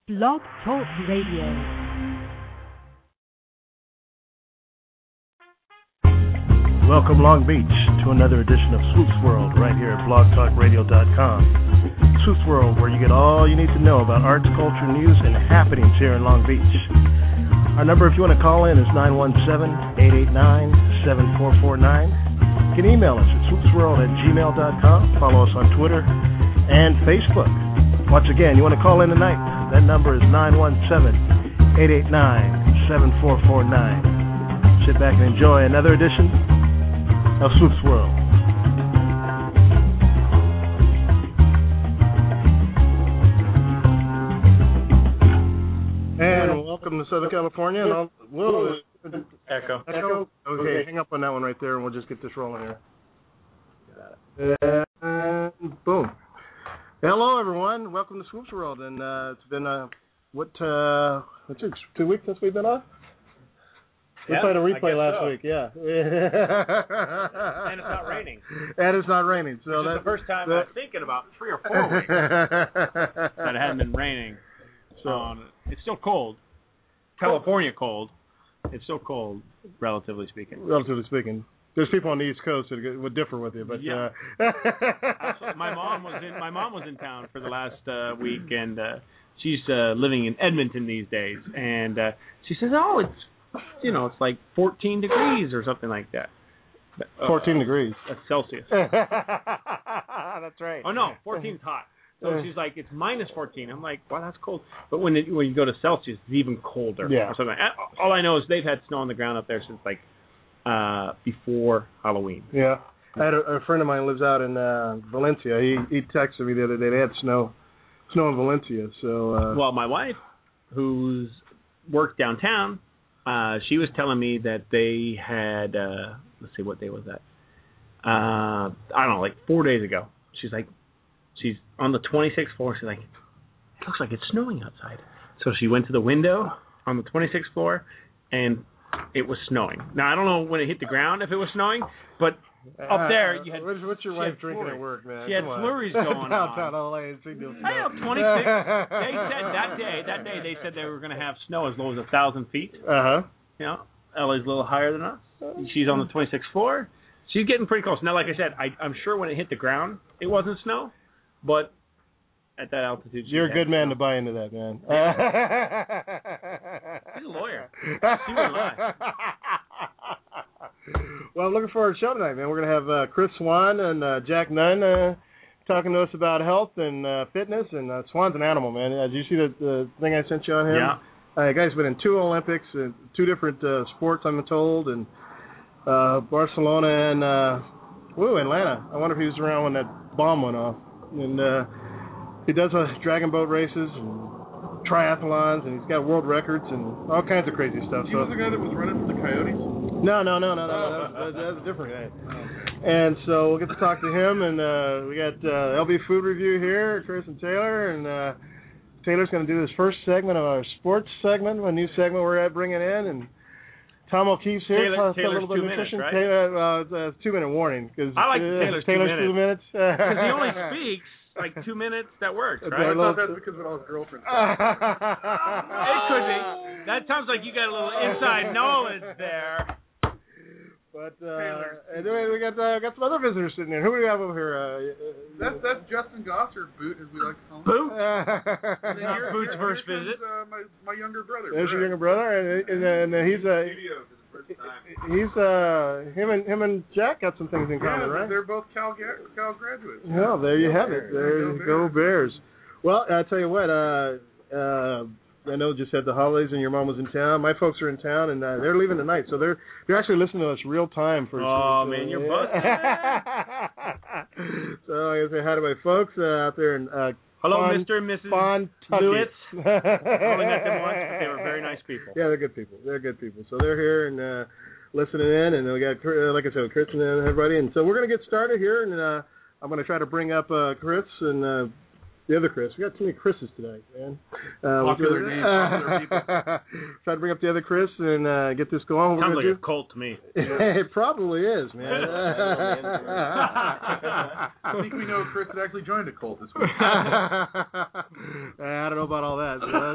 Blog Talk Radio. Welcome, Long Beach, to another edition of Swoops World right here at blogtalkradio.com. Swoops World, where you get all you need to know about arts, culture, news, and happenings here in Long Beach. Our number, if you want to call in, is 917-889-7449. You can email us at swoopsworld@gmail.com. Follow us on Twitter and Facebook. Once again, you want to call in tonight, that number is 917-889-7449. Sit back and enjoy another edition of Swoops World. And welcome to Southern California. And Echo. Okay, hang up on that one right there, and we'll just get this rolling here. And boom. Hello, everyone. Welcome to Swoops World. And it's been, 2 weeks since we've been off? We played a replay last week, yeah. And it's not raining. And it's not raining. So that's the first time I think in about 3 or 4 weeks that it hadn't been raining. So it's still cold. California cold. It's still cold, relatively speaking. Relatively speaking. There's people on the East Coast that would differ with you, but yeah. My mom was in town for the last week, and she's living in Edmonton these days, and she says, "Oh, it's like 14 degrees or something like that." 14 degrees. That's Celsius. That's right. Oh no, 14 is hot. So she's like, it's minus 14. I'm like, wow, that's cold. But when you go to Celsius, it's even colder. Yeah. Or something. All I know is they've had snow on the ground up there since like before Halloween. Yeah. I had a friend of mine lives out in Valencia. He texted me the other day. They had snow in Valencia. So. Well, my wife, who's worked downtown, she was telling me that they had, let's see, what day was that? I don't know, like 4 days ago. She's on the 26th floor. She's like, it looks like it's snowing outside. So she went to the window on the 26th floor, and it was snowing. Now, I don't know when it hit the ground if it was snowing, but up there you had... What's your wife drinking at work, man? She had flurries going on. Downtown LA. I know, 26. They said that day they said they were going to have snow as low as 1,000 feet. Uh-huh. You know, LA's a little higher than us. She's on the 26th floor. She's getting pretty close. Now, like I said, I'm sure when it hit the ground, it wasn't snow, but at that altitude... You're a good man to buy into that, man. He's a lawyer. He wouldn't lie. Well, I'm looking forward to the show tonight, man. We're going to have Chris Swan and Jack Nunn talking to us about health and fitness. And Swan's an animal, man. Did you see the thing I sent you on him? Yeah. The guy's been in 2 Olympics, 2 different sports, I'm told, and Barcelona and Atlanta. I wonder if he was around when that bomb went off. And he does dragon boat races and triathlons, and he's got world records and all kinds of crazy stuff. He was the guy that was running for the Coyotes? No. That's a different guy. And so we'll get to talk to him, and we got LB Food Review here, Chris and Taylor, and Taylor's going to do his first segment of our sports segment, a new segment we're bringing in, and Tom O'Keefe's here. Taylor's a little bit 2 of minutes, nutrition. right? Taylor, 2-minute warning. Cause, I like Taylor's 2 minutes. Because he only speaks like 2 minutes. That works, right? I thought that's because of all his girlfriends. It could be. That sounds like you got a little inside knowledge there. But anyway, we got some other visitors sitting here. Who do we have over here? That's Justin Goss, or Boot, as we like to call him. Boot? Boot's first visit. My younger brother. There's your younger brother, and he's him and Jack got some things in common, right? They're both Cal graduates. Yeah, there you have it. There you go, Bears. Well, I tell you what, I know just had the holidays and your mom was in town. My folks are in town, and they're leaving tonight, so they're actually listening to us real time. Man, you're busted. So I gotta say hi to my folks out there in hello, Mr. and Mrs. Lewitz. I only met them once, but they were very nice people. Yeah, they're good people. So they're here and listening in, and we got, like I said, Chris and everybody. And so we're going to get started here, and I'm going to try to bring up Chris and The other Chris. We got too many Chris's tonight, man. Popular name, popular people. Try to bring up the other Chris and get this going. Sounds like a cult to me. It probably is, man. I think we know Chris that actually joined a cult this week. I don't know about all that.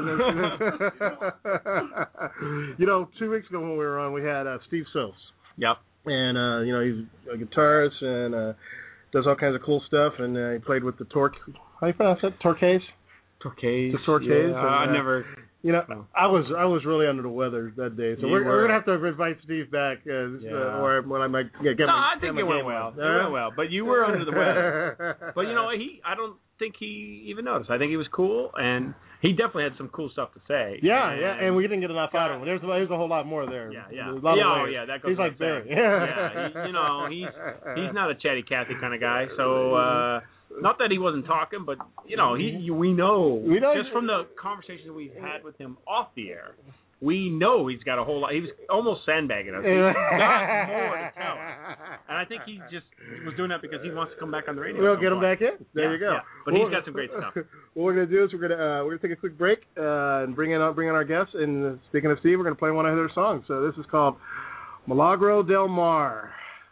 2 weeks ago when we were on, we had Steve Sos. Yep. And, he's a guitarist and does all kinds of cool stuff. And he played with the Torque. How do you pronounce that? Torques? Torques. The Torques. Yeah, I never... I was really under the weather that day, so we're gonna have to invite Steve back, or when I might get my. No, I think it went well. It went well, but you were under the weather. But I don't think he even noticed. I think he was cool, and he definitely had some cool stuff to say. Yeah, and we didn't get enough out of him. There's a whole lot more there. Yeah. That goes. He's like Barry. He's not a chatty Cathy kind of guy, so. Not that he wasn't talking, but we know just from the conversations we've had with him off the air, we know he's got a whole lot. He was almost sandbagging us. He's got more to tell us, and I think he just was doing that because he wants to come back on the radio. We'll get him back in. There you go. Yeah. But he's got some great stuff. What we're gonna do is we're gonna take a quick break and bring in our guests. And speaking of Steve, we're gonna play one of their songs. So this is called Milagro del Mar.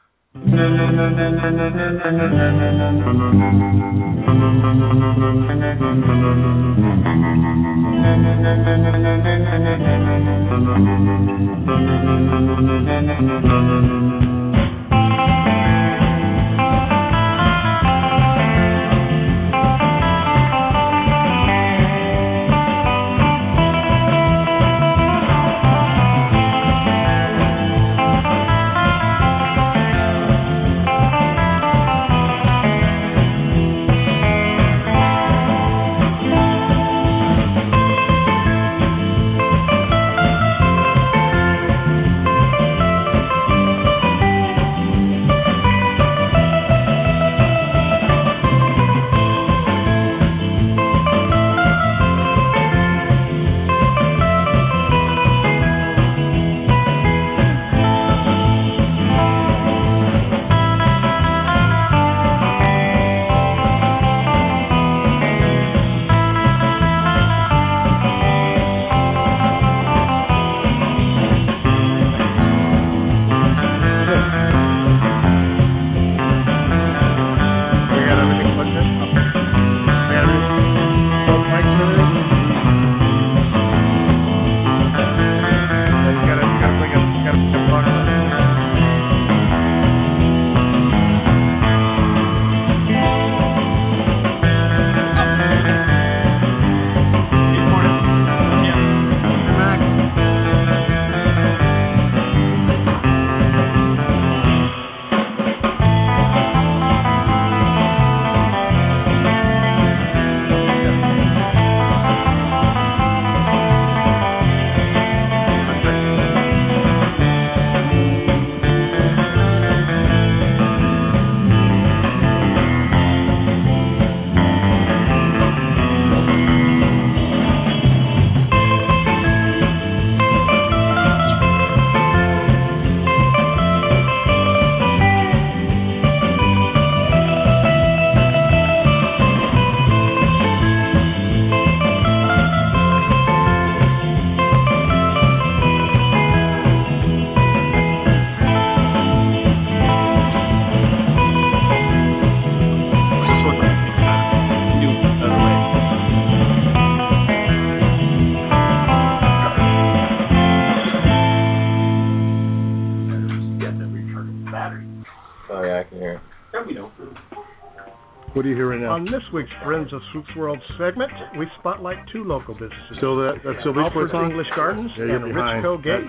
What are you hearing now? On this week's Friends of Swoop's World segment, we spotlight two local businesses. Still that's still Alfred's English Gardens and Richco Gates.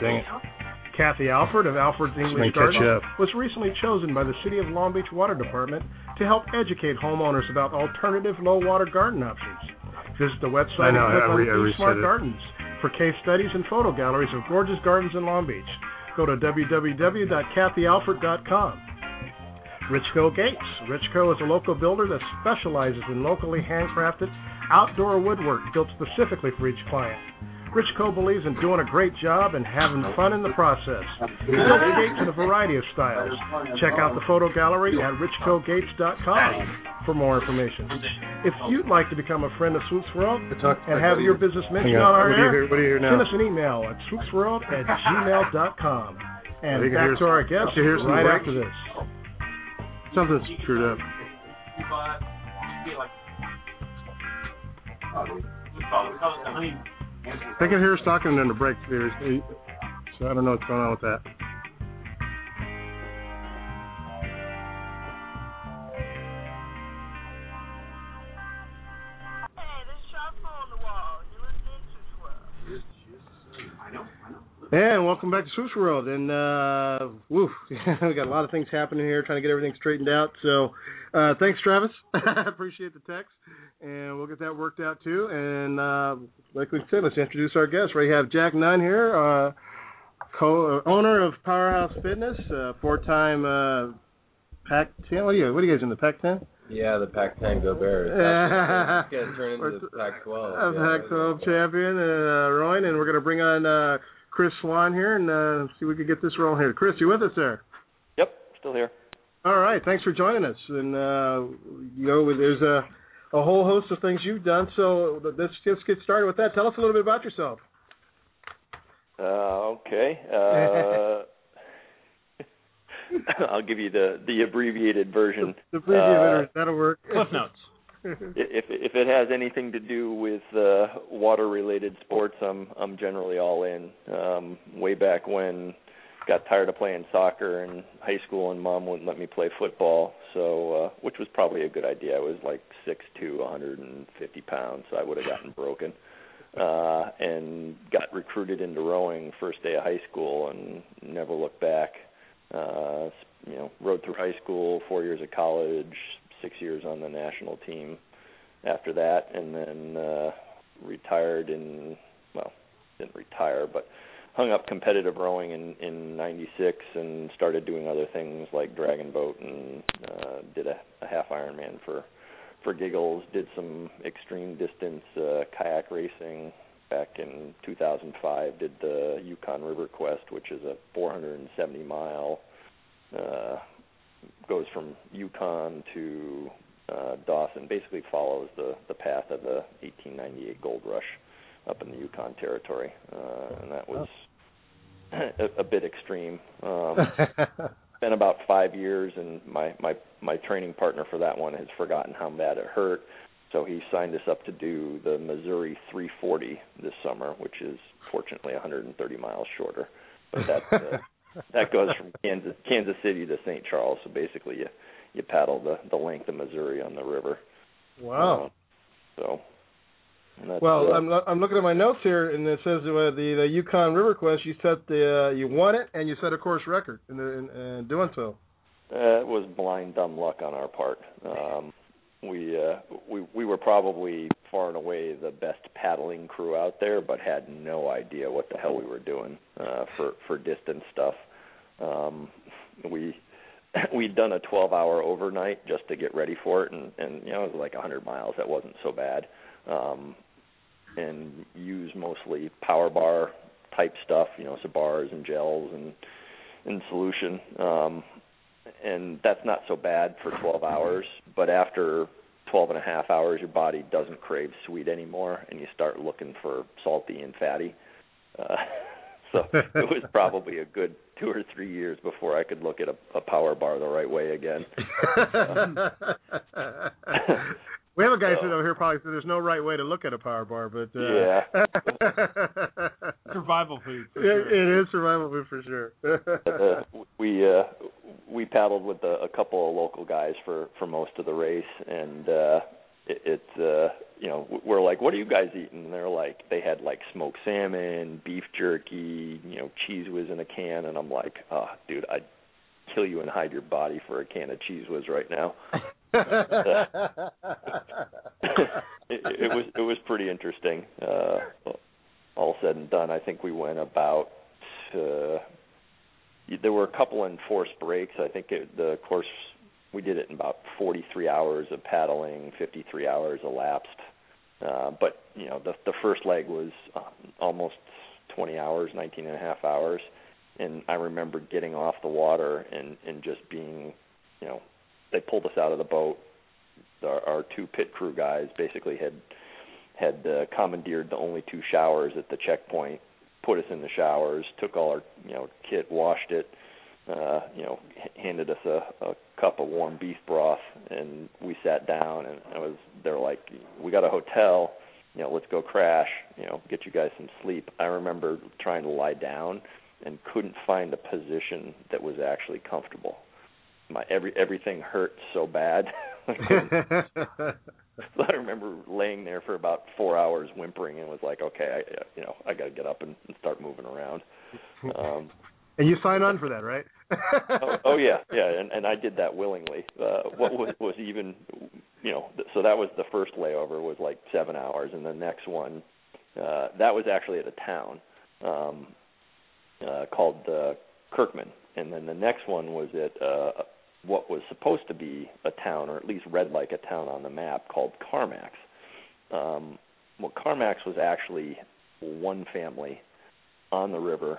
Kathy Alford of Alfred's English Gardens was recently chosen by the City of Long Beach Water Department to help educate homeowners about alternative low-water garden options. Visit the website and click on Smart Gardens for case studies and photo galleries of gorgeous gardens in Long Beach. Go to www.kathyalford.com. Richco Gates. Richco is a local builder that specializes in locally handcrafted outdoor woodwork built specifically for each client. Richco believes in doing a great job and having fun in the process. He builds gates in a variety of styles. Check out the photo gallery at richcogates.com. for more information. If you'd like to become a friend of Swoops World and have your business mentioned on our air, send us an email at swoopsworld@gmail.com. And back to our guests right after this. Something's screwed up. I can hear us talking and then the break there. So I don't know what's going on with that. And welcome back to Swoops World. And, we got a lot of things happening here, trying to get everything straightened out. So, thanks, Travis. I appreciate the text. And we'll get that worked out, too. And, like we said, let's introduce our guests. We have Jack Nunn here, owner of Powerhouse Fitness, four-time Pac-10. What are you guys in, the Pac-10? Yeah, the Pac-10 Go Bears. It's going to turn into the Pac-12. Pac-12 champion, Rowan. And we're going to bring on Chris Swan here and see if we can get this rolling here. Chris, you with us there? Yep, still here. All right, thanks for joining us. And there's a whole host of things you've done. So let's just get started with that. Tell us a little bit about yourself. Okay. I'll give you the abbreviated version. The abbreviated version, that'll work. Cliff notes. If it has anything to do with water-related sports, I'm generally all in. Way back when, got tired of playing soccer in high school, and Mom wouldn't let me play football. So, which was probably a good idea. I was like 6'2", 150 pounds, so I would have gotten broken. And got recruited into rowing first day of high school, and never looked back. Rowed through high school, 4 years of college, 6 years on the national team after that, and then retired didn't retire, but hung up competitive rowing in 96 and started doing other things like dragon boat and did a half Ironman for giggles, did some extreme distance kayak racing back in 2005, did the Yukon River Quest, which is a 470-mile, goes from Yukon to Dawson, basically follows the path of the 1898 gold rush up in the Yukon Territory, and that was a bit extreme. Been about 5 years, and my training partner for that one has forgotten how bad it hurt, so he signed us up to do the Missouri 340 this summer, which is fortunately 130 miles shorter, but that goes from Kansas City to St. Charles, so basically you paddle the length of Missouri on the river. Wow. Well, I'm looking at my notes here, and it says the Yukon River Quest. You you won it, and you set a course record in doing so. It was blind dumb luck on our part. We were probably far and away the best paddling crew out there, but had no idea what the hell we were doing for distance stuff. We'd done a 12-hour overnight just to get ready for it, and it was like 100 miles. That wasn't so bad. And use mostly power bar type stuff, so bars and gels and solution. And that's not so bad for 12 hours, but after 12 and a half hours, your body doesn't crave sweet anymore, and you start looking for salty and fatty. So it was probably a good 2 or 3 years before I could look at a power bar the right way again. We have a guy sitting over here probably said there's no right way to look at a power bar, but yeah, survival food. It is survival food for sure. We paddled with a couple of local guys for most of the race, and we're like, what are you guys eating? And they're like, they had like smoked salmon, beef jerky, Cheez Whiz in a can, and I'm like, oh, dude, I'd kill you and hide your body for a can of Cheez Whiz right now. It was pretty interesting. All said and done, I think we went about. There were a couple enforced breaks. I think the course we did it in about 43 hours of paddling, 53 hours elapsed. But the first leg was almost 20 hours, 19 and a half hours, and I remember getting off the water and just being, they pulled us out of the boat, our two pit crew guys basically had commandeered the only 2 showers at the checkpoint, put us in the showers, took all our kit, washed it, handed us a cup of warm beef broth, and we sat down, and they're like, we got a hotel, let's go crash, get you guys some sleep. I remember trying to lie down and couldn't find a position that was actually comfortable. Everything hurt so bad. So I remember laying there for about 4 hours whimpering and was like, okay, I got to get up and start moving around. And you signed on for that, right? oh yeah, and I did that willingly. What was even, so that was the first layover was like 7 hours, and the next one, that was actually at a town called Kirkman, and then the next one was at what was supposed to be a town, or at least read like a town on the map, called Carmax. Carmax was actually one family on the river.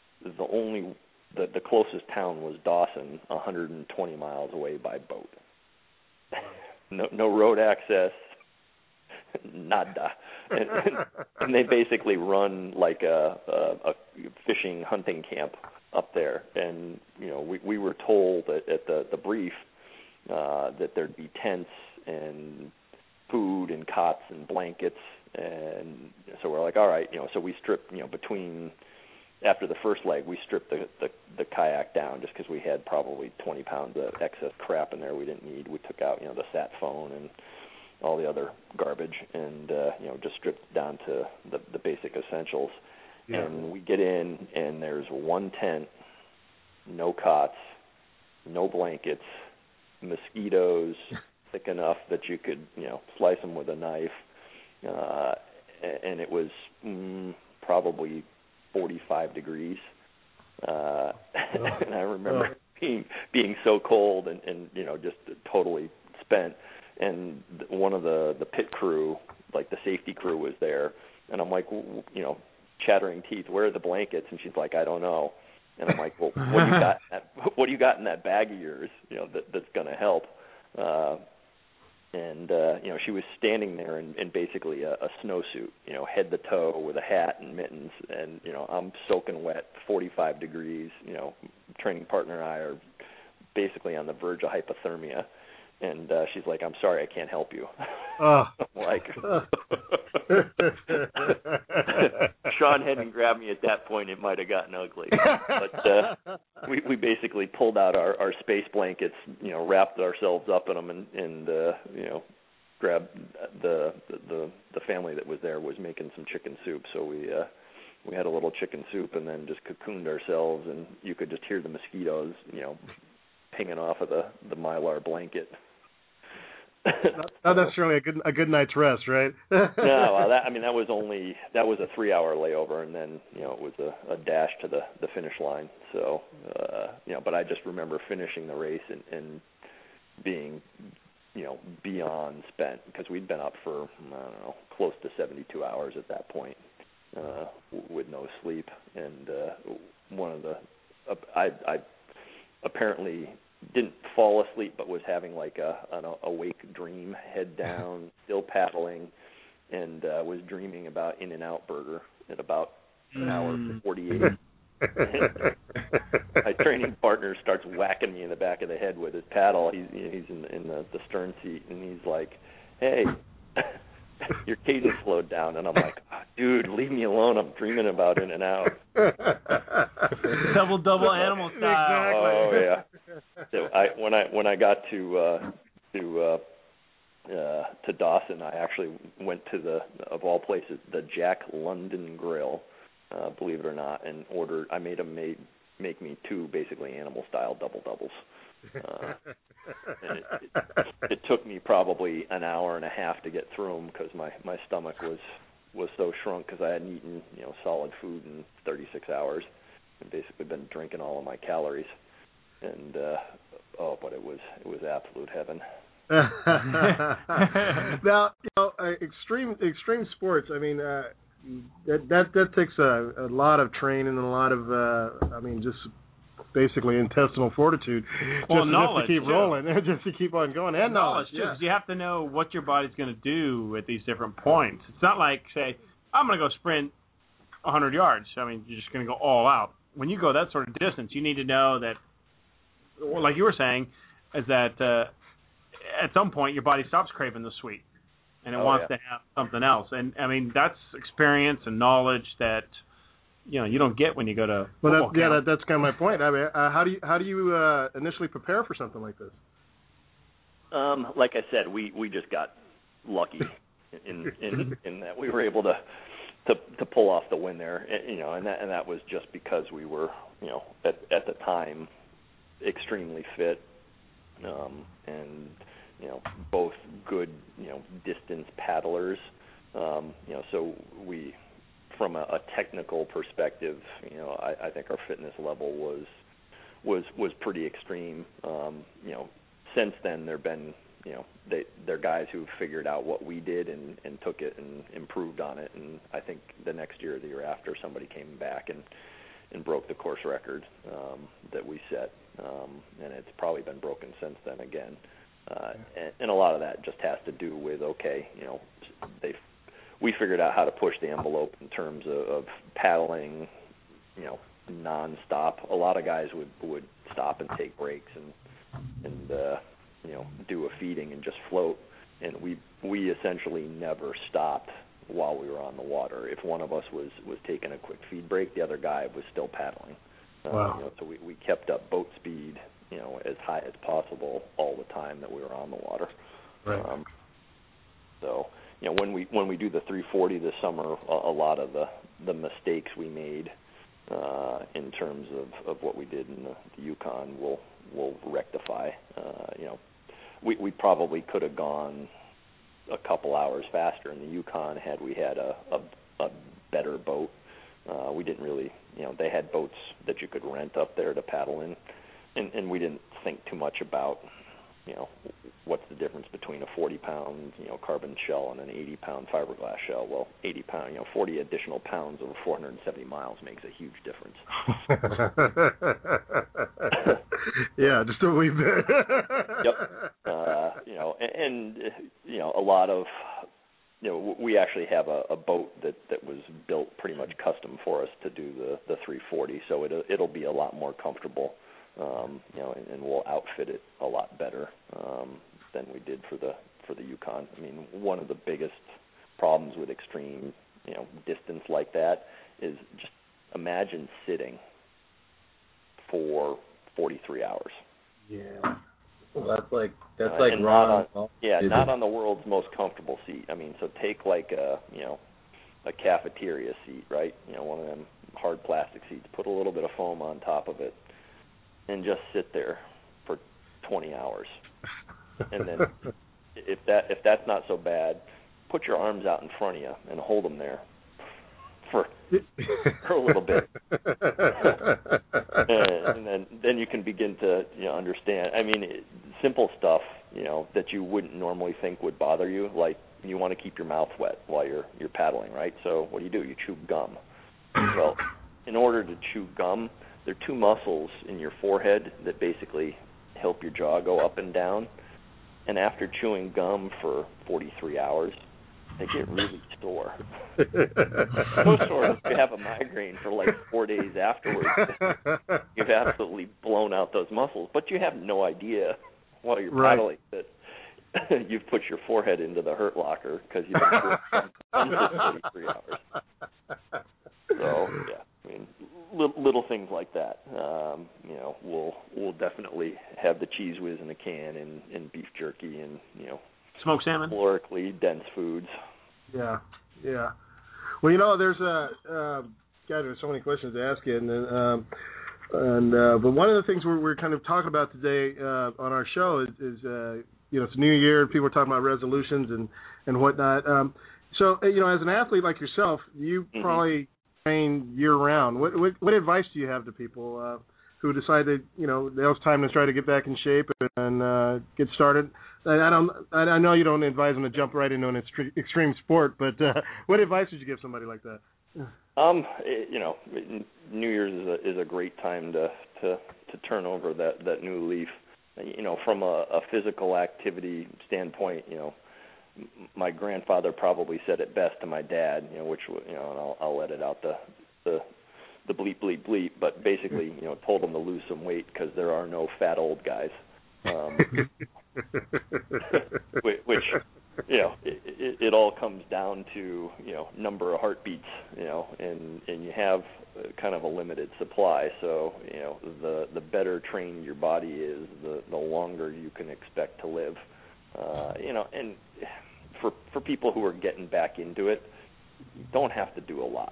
The closest town was Dawson, 120 miles away by boat. No road access, nada. And they basically run like a fishing hunting camp up there. And we were told at the brief that there'd be tents and food and cots and blankets, and so we're like, all right, so we stripped, between. After the first leg, we stripped the kayak down just because we had probably 20 pounds of excess crap in there we didn't need. We took out, the sat phone and all the other garbage, and just stripped down to the basic essentials. Yeah. And we get in, and there's one tent, no cots, no blankets, mosquitoes thick enough that you could, slice them with a knife, and it was probably 45 degrees, and I remember being so cold and just totally spent. And one of the pit crew, like the safety crew, was there, and I'm like, chattering teeth, where are the blankets? And she's like, I don't know. And I'm like, well, what do you got in that bag of yours, that's going to help? And she was standing there in basically a snowsuit, head to toe, with a hat and mittens, and I'm soaking wet, 45 degrees. Training partner and I are basically on the verge of hypothermia, and she's like, "I'm sorry, I can't help you." I'm like, Sean hadn't grabbed me at that point, it might have gotten ugly. But we basically pulled out our space blankets, wrapped ourselves up in them, and grabbed the family that was there was making some chicken soup, so we had a little chicken soup and then just cocooned ourselves, and you could just hear the mosquitoes, pinging off of the Mylar blanket. Not necessarily a good night's rest, right? No, that was a 3-hour layover, and then it was a dash to the finish line. So but I just remember finishing the race and being beyond spent, because we'd been up for close to 72 hours at that point with no sleep, and one of I apparently didn't fall asleep, but was having like an awake dream, head down, still paddling, and was dreaming about In-N-Out Burger at about an hour 48. My training partner starts whacking me in the back of the head with his paddle. He's in the stern seat, and he's like, "Hey, your cadence slowed down." And I'm like, "Dude, leave me alone. I'm dreaming about In-N-Out." Double animal style. Exactly. Oh yeah. So when I got to Dawson, I actually went to of all places, the Jack London Grill, believe it or not, and ordered. I made him make me 2 basically animal style double doubles. And it took me probably an hour and a half to get through them, because my stomach was so shrunk, because I hadn't eaten solid food in 36 hours, and basically been drinking all of my calories. And but it was absolute heaven. Now, extreme sports. I mean, that takes a lot of training and a lot of just basically intestinal fortitude, knowledge, just to keep rolling, just to keep on going, and knowledge too. Because you have to know what your body's going to do at these different points. It's not like, say, I'm going to go sprint 100 yards. I mean, you're just going to go all out. When you go that sort of distance, you need to know that, like you were saying, is that at some point your body stops craving the sweet, and it wants to have something else. And I mean, that's experience and knowledge that you don't get when you go to. Well, that's kind of my point. I mean, how do you initially prepare for something like this? Like I said, we just got lucky in that we were able to pull off the win there, and that was just because we were at the time extremely fit, and both good distance paddlers, so we, from a technical perspective, I think our fitness level was pretty extreme. Since then there've been they're guys who figured out what we did and took it and improved on it, and I think the next year or the year after somebody came back and broke the course record that we set, and it's probably been broken since then again. And a lot of that just has to do with, we figured out how to push the envelope in terms of paddling, nonstop. A lot of guys would stop and take breaks and do a feeding and just float, and we essentially never stopped while we were on the water. If one of us was taking a quick feed break, the other guy was still paddling. Wow. So we kept up boat speed, as high as possible all the time that we were on the water. Right. So when we do the 340 this summer, a lot of the mistakes we made in terms of what we did in the Yukon will rectify. We probably could have gone a couple hours faster in the Yukon had we had a better boat. We didn't really, they had boats that you could rent up there to paddle in, and we didn't think too much about, what's the difference between a 40-pound, carbon shell and an 80-pound fiberglass shell. Well, 80-pound, 40 additional pounds over 470 miles makes a huge difference. Yeah, just a wee bit. Yep. And a lot of, we actually have a boat that was built pretty much custom for us to do the 340, so it'll be a lot more comfortable, and we'll outfit it a lot better than we did for the Yukon. I mean, one of the biggest problems with extreme, distance like that is just imagine sitting for 43 hours. Yeah. Well, that's like not on the world's most comfortable seat. I mean, so take like a cafeteria seat, right? One of them hard plastic seats. Put a little bit of foam on top of it, and just sit there for 20 hours. And then, if that's not so bad, put your arms out in front of you and hold them there for a little bit, and then you can begin to understand. I mean, simple stuff that you wouldn't normally think would bother you, like you want to keep your mouth wet while you're paddling, right? So what do? You chew gum. Well, in order to chew gum, there are two muscles in your forehead that basically help your jaw go up and down. And after chewing gum for 43 hours, they get really sore. So sore that you have a migraine for like 4 days afterwards. You've absolutely blown out those muscles, but you have no idea while you're paddling that you've put your forehead into the hurt locker because you've been chewing gum for 43 hours. So yeah, I mean, little things like that. We'll definitely have the Cheese Whiz in a can and beef jerky and smoked salmon, calorically dense foods. Yeah. Well, there's there's so many questions to ask you, but one of the things we're kind of talking about today on our show is it's New Year, people are talking about resolutions and whatnot. So as an athlete like yourself, you probably train year round. What advice do you have to people who decide that it's time to try to get back in shape and get started? I know you don't advise them to jump right into an extreme sport, but what advice would you give somebody like that? New Year's is a great time to turn over that new leaf. From a physical activity standpoint, my grandfather probably said it best to my dad, which and I'll edit out the bleep bleep bleep, but basically, told him to lose some weight because there are no fat old guys. Which it all comes down to number of heartbeats, and you have kind of a limited supply. So the better trained your body is, the longer you can expect to live. And for people who are getting back into it, you don't have to do a lot.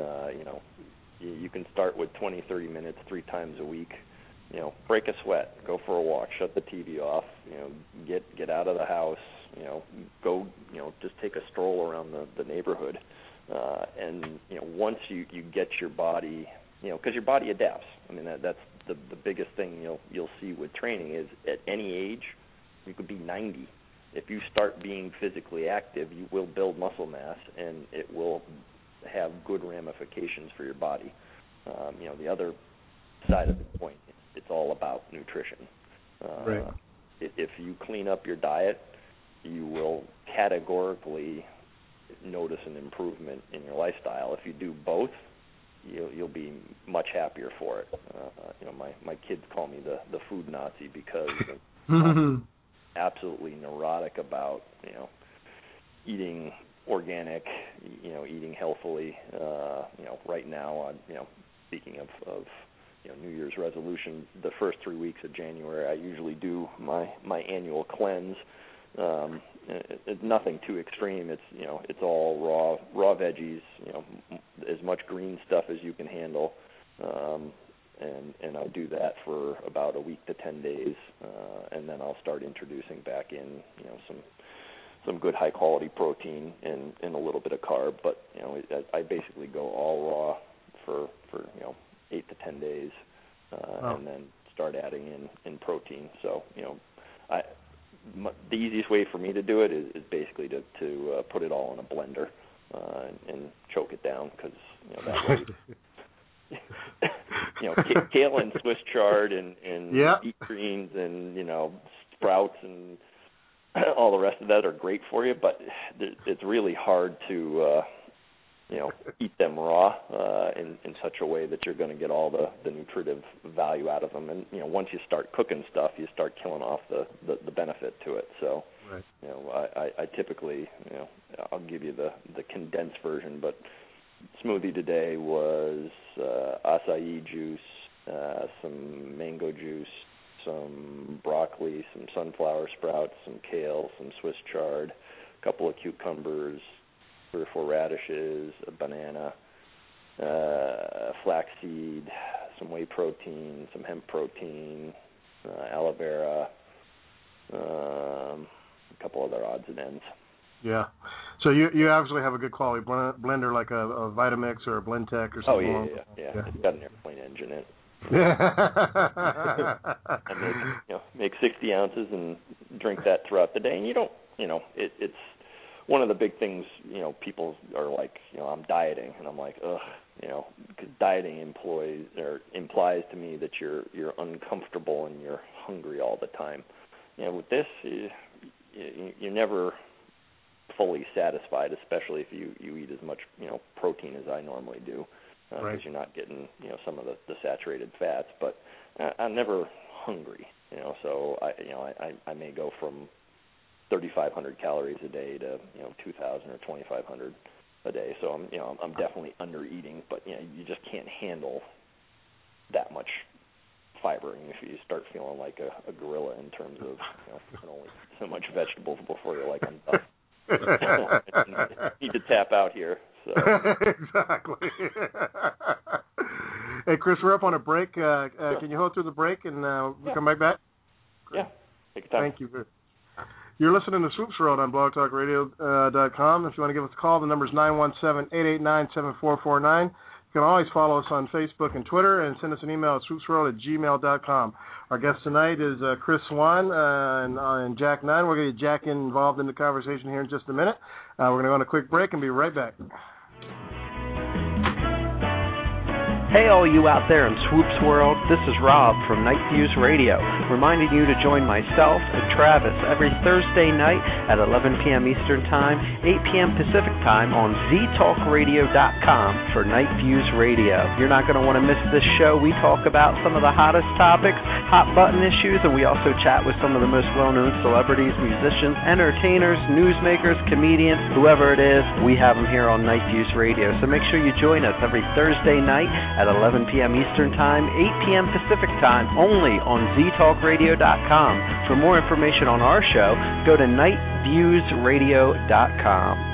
You can start with 20-30 minutes 3 times a week. Break a sweat, go for a walk, shut the TV off, get out of the house, go, just take a stroll around the neighborhood. And, once you get your body, because your body adapts. I mean, that's the biggest thing you'll see with training is at any age, you could be 90. If you start being physically active, you will build muscle mass, and it will have good ramifications for your body. The other side of the point, it's all about nutrition. Right. If you clean up your diet, you will categorically notice an improvement in your lifestyle. If you do both, you'll be much happier for it. My kids call me the food Nazi because I'm absolutely neurotic about eating organic, eating healthily. Right now, speaking of New Year's resolution, the first 3 weeks of January, I usually do my annual cleanse. It's nothing too extreme. It's all raw veggies, as much green stuff as you can handle, and I'll do that for about a week to 10 days, and then I'll start introducing back in some good high quality protein and a little bit of carb. But I basically go all raw for 8 to 10 days, and then start adding in protein. So the easiest way for me to do it is basically to put it all in a blender and choke it down, because that way kale and Swiss chard and beet greens and sprouts and all the rest of that are great for you, but it's really hard to eat them raw in such a way that you're going to get all the nutritive value out of them. And once you start cooking stuff, you start killing off the benefit to it. So right. I typically I'll give you the condensed version, but smoothie today was acai juice, some mango juice, some broccoli, some sunflower sprouts, some kale, some Swiss chard, a couple of cucumbers, 3 or 4 radishes, a banana, flaxseed, some whey protein, some hemp protein, aloe vera, a couple other odds and ends. Yeah. So you actually have a good quality blender, like a Vitamix or a Blendtec or something. Oh yeah. It's got an airplane engine in it. I make 60 ounces and drink that throughout the day. And you don't, it's one of the big things. People are like, I'm dieting, and I'm like, ugh, because dieting implies to me that you're uncomfortable and you're hungry all the time. With this, you're never fully satisfied, especially if you eat as much protein as I normally do, because right. You're not getting some of the saturated fats. But I'm never hungry, so I may go from 3,500 calories a day to 2,000 or 2,500 a day. So I'm definitely under eating, but you just can't handle that much fiber, and if you start feeling like a gorilla in terms of you can only eat so much vegetables before you're like, I'm done. Need to tap out here. So. Exactly. Hey, Chris, we're up on a break. Sure. Can you hold through the break and we'll come right back? Yeah. Take your time. Thank you. You're listening to Swoops World on blogtalkradio.com. If you want to give us a call, the number is 917-889-7449. You can always follow us on Facebook and Twitter, and send us an email at swoopsworld@gmail.com. Our guest tonight is Chris Swan and Jack Nunn. We're going to get Jack involved in the conversation here in just a minute. We're going to go on a quick break and be right back. Hey, all you out there in Swoops World, this is Rob from Night Views Radio, reminding you to join myself and Travis every Thursday night at 11 p.m. Eastern Time, 8 p.m. Pacific Time on ztalkradio.com for Night Views Radio. You're not going to want to miss this show. We talk about some of the hottest topics, hot button issues, and we also chat with some of the most well-known celebrities, musicians, entertainers, newsmakers, comedians, whoever it is. We have them here on Night Views Radio. So make sure you join us every Thursday night at 11 p.m. Eastern Time, 8 p.m. Pacific Time, only on ztalkradio.com. For more information on our show, go to nightviewsradio.com.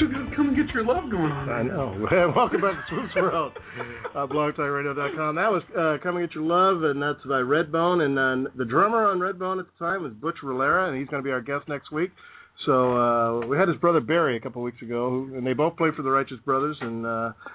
still got Come and Get Your Love going on. I know. Welcome back to Swoops World, blogtalkradio.com. That was Come and Get Your Love, and that's by Redbone. And the drummer on Redbone at the time was Butch Rivera, and he's going to be our guest next week. So we had his brother Barry a couple of weeks ago, and they both played for the Righteous Brothers, and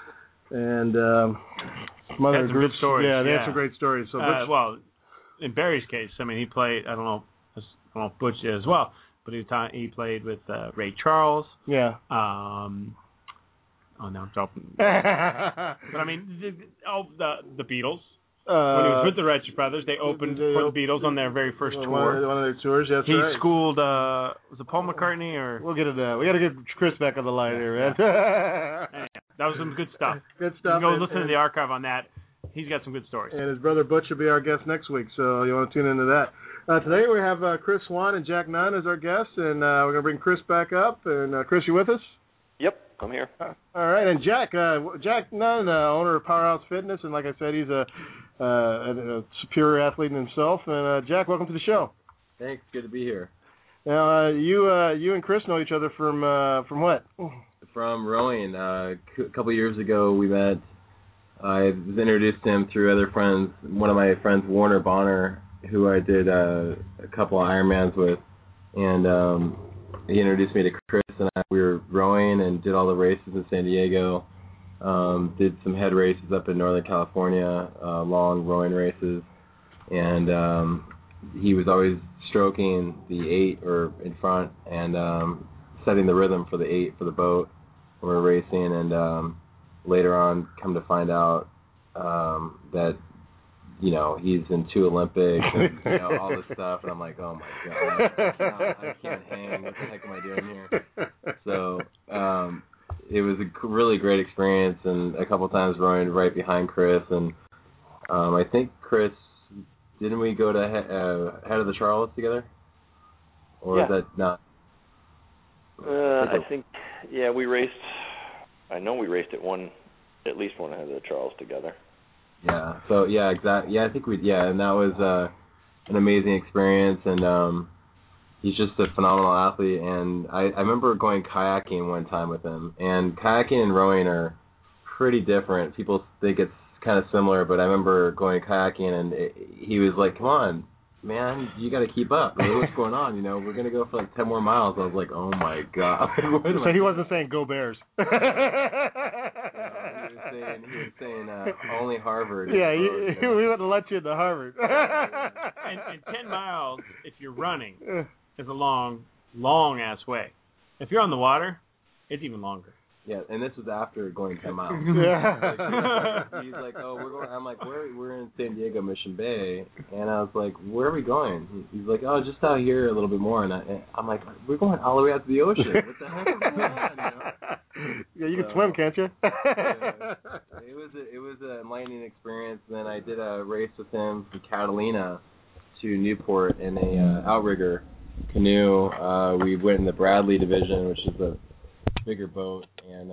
some other good stories. Yeah, they had some great stories. So well, in Barry's case, I mean, he played. I don't know if Butch did as well, but he played with Ray Charles. Yeah. Oh no, I'm dropping. But I mean, the Beatles. When he was with the Righteous Brothers, they opened for the Beatles on their very first tour. One of their tours, yes. He schooled, was it Paul McCartney or? We'll get it. We got to get Chris back on the line here, man. That was some good stuff. Good stuff. You can go listen to the archive on that. He's got some good stories. And his brother Butch will be our guest next week, so you want to tune into that. Today we have Chris Swan and Jack Nunn as our guests, and we're going to bring Chris back up. And Chris, you with us? Yep, I'm here. All right, and Jack Nunn, owner of Powerhouse Fitness, and like I said, he's a superior athlete in himself. And Jack, welcome to the show. Thanks, good to be here. Now, you and Chris know each other from what? From rowing. A couple years ago, we met. I was introduced to him through other friends. One of my friends, Warner Bonner, who I did a couple of Ironmans with, and he introduced me to Chris, and we were rowing and did all the races in San Diego. Did some head races up in Northern California, long rowing races, and he was always stroking the 8 or in front and setting the rhythm for the 8 for the boat when we were racing, and later on come to find out that he's in 2 Olympics and all this stuff, and I'm like, oh my god, I can't hang. What the heck am I doing here? So it was a really great experience, and a couple times rowing right behind Chris, and I think Chris, didn't we go to Head of the Charles together? Or is that not? I think, we raced. I know we raced at least one Head of the Charles together. Yeah. So exactly. Yeah, I think and that was an amazing experience, and he's just a phenomenal athlete. And I remember going kayaking one time with him, and kayaking and rowing are pretty different. People think it's kind of similar, but I remember going kayaking, and he was like, "Come on, man, you got to keep up. What's going on? We're gonna go for like 10 more miles." I was like, "Oh my god!" So he wasn't saying "Go Bears." He was saying only Harvard. Yeah, we wouldn't let you into Harvard. And 10 miles, if you're running, is a long ass way. If you're on the water, it's even longer. Yeah, and this was after going 10 miles. Yeah. He's like, "Oh, we're going." I'm like, "We're in San Diego, Mission Bay," and I was like, "Where are we going?" He's like, "Oh, just out here a little bit more." And I'm like, "We're going all the way out to the ocean. What the heck is going on?" Yeah, you can swim, can't you? It was an enlightening experience. And then I did a race with him from Catalina to Newport in a outrigger canoe. We went in the Bradley division, which is a bigger boat, and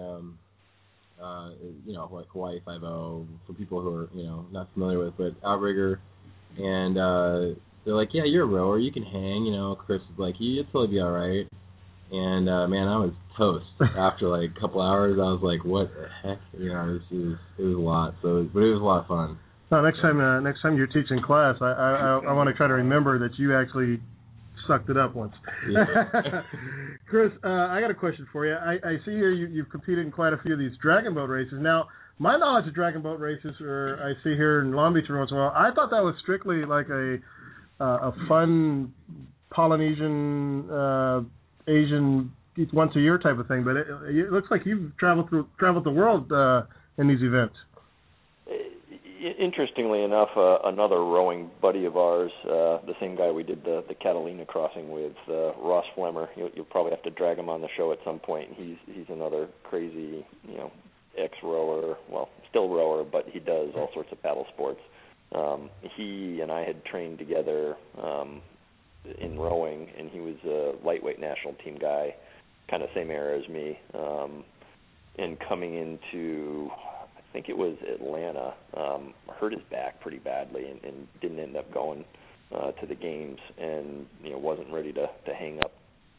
like Hawaii 5.0 for people who are not familiar with, but outrigger, and they're like, "Yeah, you're a rower, you can hang." Chris is like, "You'll totally be all right." And man, I was toast after like a couple hours. I was like, "What the heck?" It was a lot. But it was a lot of fun. No, next time you're teaching class, I want to try to remember that you actually sucked it up once. Yeah. Chris, I got a question for you. I see here you've competed in quite a few of these dragon boat races. Now, my knowledge of dragon boat races, I see here in Long Beach every once in a while, I thought that was strictly like a fun Polynesian, Asian, once a year type of thing. But it looks like you've traveled the world in these events. Interestingly enough, another rowing buddy of ours, the same guy we did the Catalina crossing with, Ross Flemmer. You'll probably have to drag him on the show at some point. He's another crazy, ex-rower, well, still rower, but he does all sorts of paddle sports. He and I had trained together in rowing, and he was a lightweight national team guy, kind of same era as me, and coming into, I think it was Atlanta, hurt his back pretty badly and didn't end up going to the games, and wasn't ready to hang up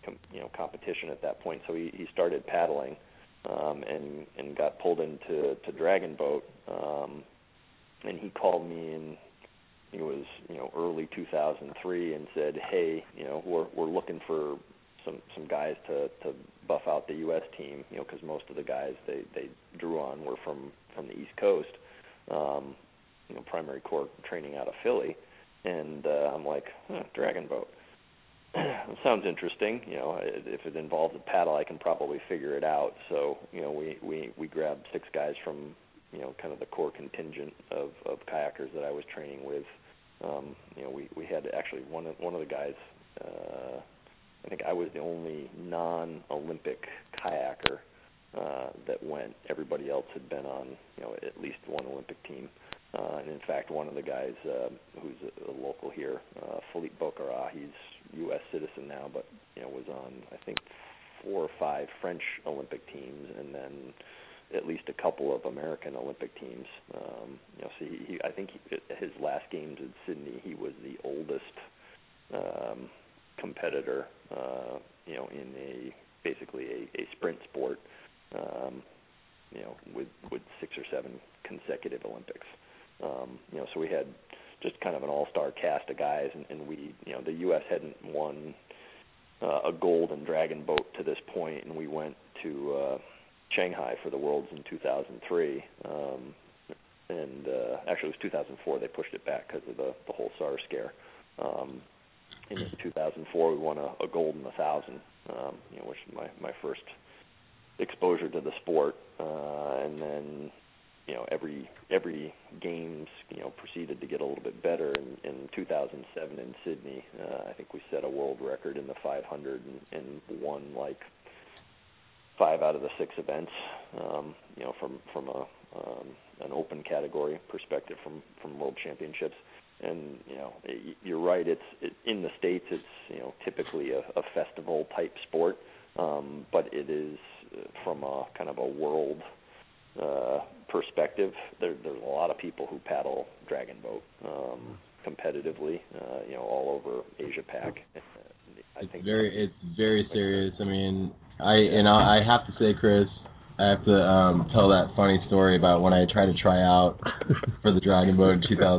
competition at that point. So he started paddling, and got pulled into dragon boat. And he called me in. It was early 2003, and said, "Hey, we're looking for some guys to buff out the U.S. team, because most of the guys they drew on were from the East Coast, primary core training out of Philly." And I'm like, dragon boat. It sounds interesting. If it involves a paddle, I can probably figure it out. So, we grabbed 6 guys from, kind of the core contingent of kayakers that I was training with. We had actually one of the guys. I think I was the only non-Olympic kayaker that went. Everybody else had been on, at least one Olympic team. And in fact, one of the guys who's a local here, Philippe Boccara, he's U.S. citizen now, but was on, I think, 4 or 5 French Olympic teams, and then at least a couple of American Olympic teams. So I think his last games in Sydney, he was the oldest competitor, in basically a sprint sport, with 6 or 7 consecutive Olympics. So we had just kind of an all-star cast of guys, and we, the U.S. hadn't won a gold in dragon boat to this point, and we went to Shanghai for the Worlds in 2003, and actually it was 2004. They pushed it back because of the whole SARS scare. In 2004, we won a gold in the 1,000, which is my first exposure to the sport, and then every games proceeded to get a little bit better. In 2007 in Sydney, I think we set a world record in the 500 and won like 5 out of the 6 events. From an open category perspective from World Championships. And you're right. It's in the States. It's typically a festival type sport, but it is from a kind of a world perspective. There's a lot of people who paddle dragon boat competitively, all over Asia Pac. It's very serious. I mean, I have to say, Chris, I have to tell that funny story about when I tried to try out for the dragon boat in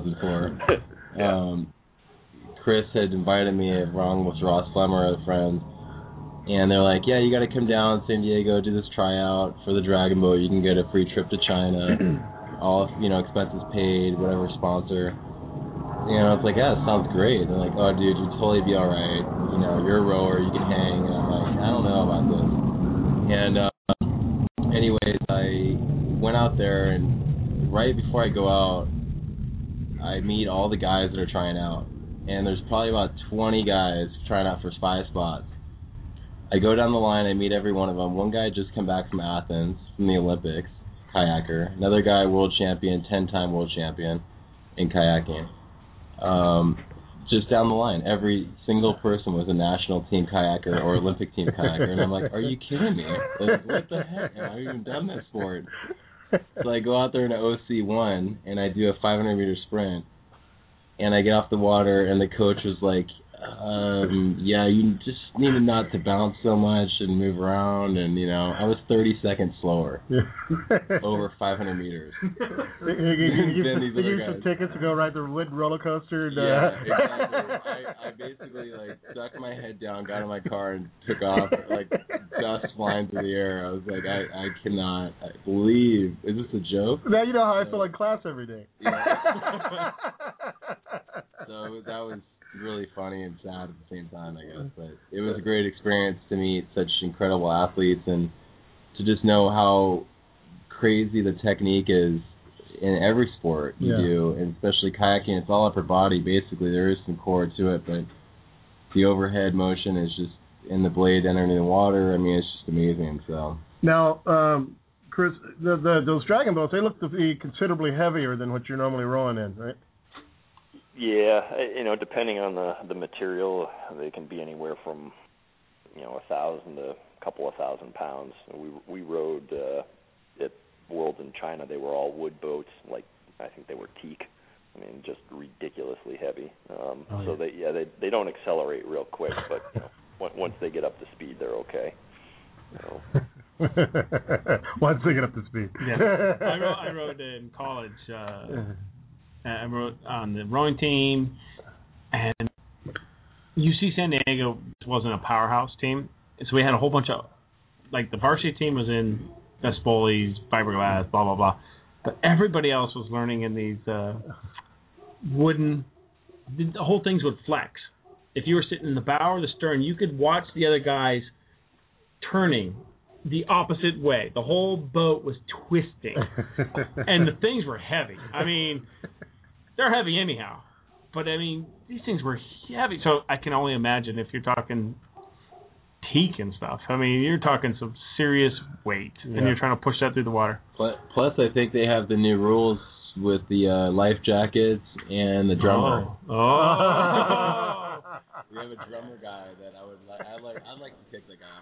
2004. Chris had invited me along with Ross Flemmer, a friend, and they're like, "Yeah, you got to come down to San Diego, do this tryout for the dragon boat. You can get a free trip to China, all expenses paid, whatever sponsor." It's like, "Yeah, it sounds great." They're like, "Oh, dude, you'd totally be all right. You're a rower, you can hang." And I'm like, "I don't know about this." And anyways, I went out there, and right before I go out, I meet all the guys that are trying out, and there's probably about 20 guys trying out for 5 spots. I go down the line, I meet every one of them. One guy just come back from Athens, from the Olympics, kayaker. Another guy, world champion, 10-time world champion in kayaking. Just down the line, every single person was a national team kayaker or Olympic team kayaker, and I'm like, "Are you kidding me? Like, what the heck? I've even done this sport." So I go out there in an OC1, and I do a 500-meter sprint, and I get off the water, and the coach was like, "Yeah, you just needed not to bounce so much and move around," and I was 30 seconds slower over 500 meters. You used some tickets to go ride the wood roller coaster. Yeah, exactly. I basically stuck my head down, got in my car, and took off like dust flying through the air. I was like, I cannot believe. Is this a joke? Now you know how I feel in class every day. Yeah. So that was really funny and sad at the same time, I guess. But it was a great experience to meet such incredible athletes and to just know how crazy the technique is in every sport you do, and especially kayaking. It's all upper body, basically. There is some core to it, but the overhead motion is just in the blade entering the water. I mean, it's just amazing. So now, Chris, those dragon boats, they look to be considerably heavier than what you're normally rowing in, right? Yeah, depending on the material, they can be anywhere from 1,000 to a couple of 1,000 pounds. We rode at Worlds in China. They were all wood boats, like I think they were teak. I mean, just ridiculously heavy. So they don't accelerate real quick, but once they get up to speed, they're okay. So. Once they get up to speed. Yeah. I rowed in college. I rowed on the rowing team, and UC San Diego wasn't a powerhouse team, so we had a whole bunch of, like, the varsity team was in Vespoli's, fiberglass, blah, blah, blah. But everybody else was learning in these wooden, the whole things would flex. If you were sitting in the bow or the stern, you could watch the other guys turning the opposite way. The whole boat was twisting. And the things were heavy. I mean, they're heavy anyhow. But, I mean, these things were heavy. So I can only imagine if you're talking teak and stuff. I mean, you're talking some serious weight, and you're trying to push that through the water. Plus, I think they have the new rules with the life jackets and the drummer. Oh. We have a drummer guy that I'd like to kick the guy.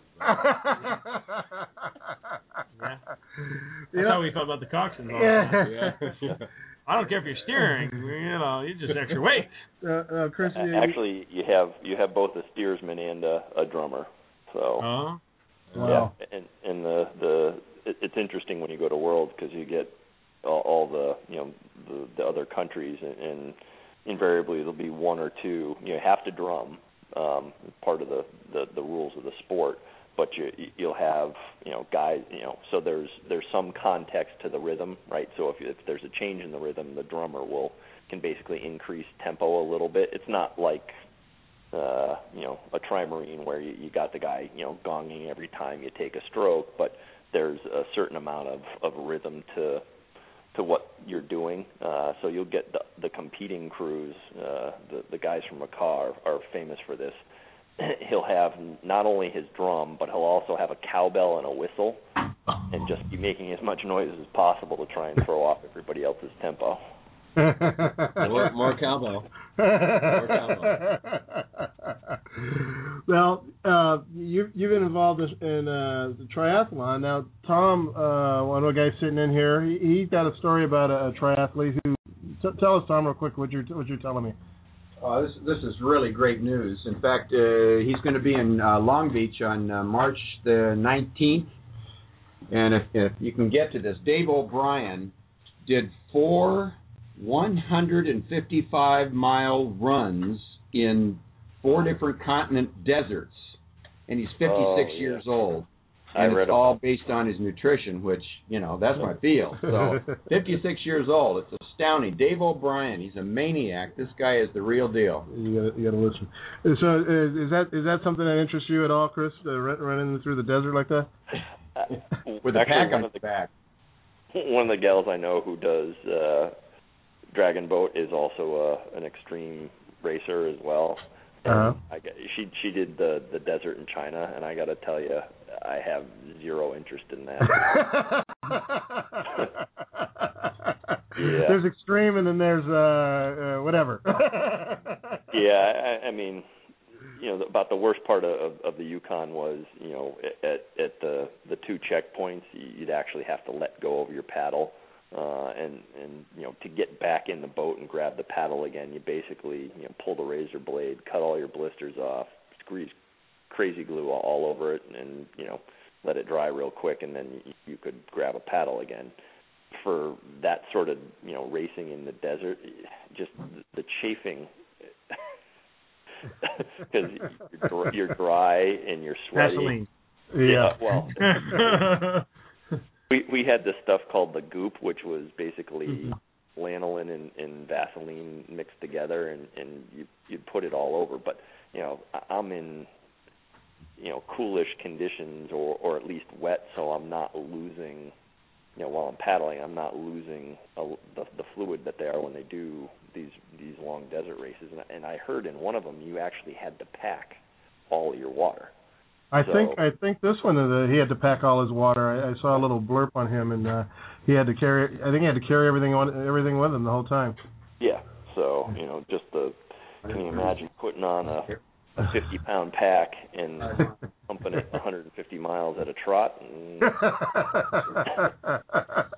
Yeah. That's how we felt about the coxswains. Yeah. I don't care if you're steering. You're just extra weight. Chris, actually, you have both a steersman and a drummer. So. Wow. Yeah, and it's interesting when you go to Worlds because you get all the the other countries and invariably there'll be one or two. You have to drum, part of the rules of the sport, but you'll have guys. So there's some context to the rhythm, right? So if there's a change in the rhythm, the drummer can basically increase tempo a little bit. It's not like a trimarine where you got the guy gonging every time you take a stroke, but there's a certain amount of rhythm to what you're doing. So you'll get the competing crews, the guys from Macau are famous for this. He'll have not only his drum, but he'll also have a cowbell and a whistle and just be making as much noise as possible to try and throw off everybody else's tempo. More cowbell. More cowbell. Well, you've been involved in the triathlon. Now, Tom, one of the guys sitting in here, he's got a story about a triathlete who. Tell us, Tom, real quick what you're telling me. This is really great news. In fact, he's going to be in Long Beach on March the 19th. And if you can get to this, Dave O'Brien did 4 155-mile runs in 4 different continent deserts, and he's 56 years old. And it's all based on his nutrition, which, that's my field. So 56 years old. It's astounding. Dave O'Brien, he's a maniac. This guy is the real deal. You got to listen. So is that something that interests you at all, Chris, running through the desert like that? With a pack on his back. One of the gals I know who does Dragon Boat is also an extreme racer as well. And she did the desert in China, and I got to tell you, I have zero interest in that. Yeah. There's extreme, and then there's whatever. Yeah, I mean, about the worst part of the Yukon was, at the 2 checkpoints, you'd actually have to let go of your paddle. And to get back in the boat and grab the paddle again, you basically pull the razor blade, cut all your blisters off, squeeze crazy glue all over it, and let it dry real quick, and then you could grab a paddle again. For that sort of racing in the desert, just the chafing, because you're dry and you're sweaty. Gasoline. Yeah. Well. We had this stuff called the goop, which was basically lanolin and Vaseline mixed together, and you'd put it all over. But I'm in coolish conditions or at least wet, so I'm not losing. While I'm paddling, I'm not losing the fluid that they are when they do these long desert races. And I heard in one of them you actually had to pack all of your water. I think this one he had to pack all his water. I saw a little blurb on him, and he had to carry. I think he had to carry everything with him the whole time. Yeah. So can you imagine putting on a 50-pound pack and pumping it 150 miles at a trot?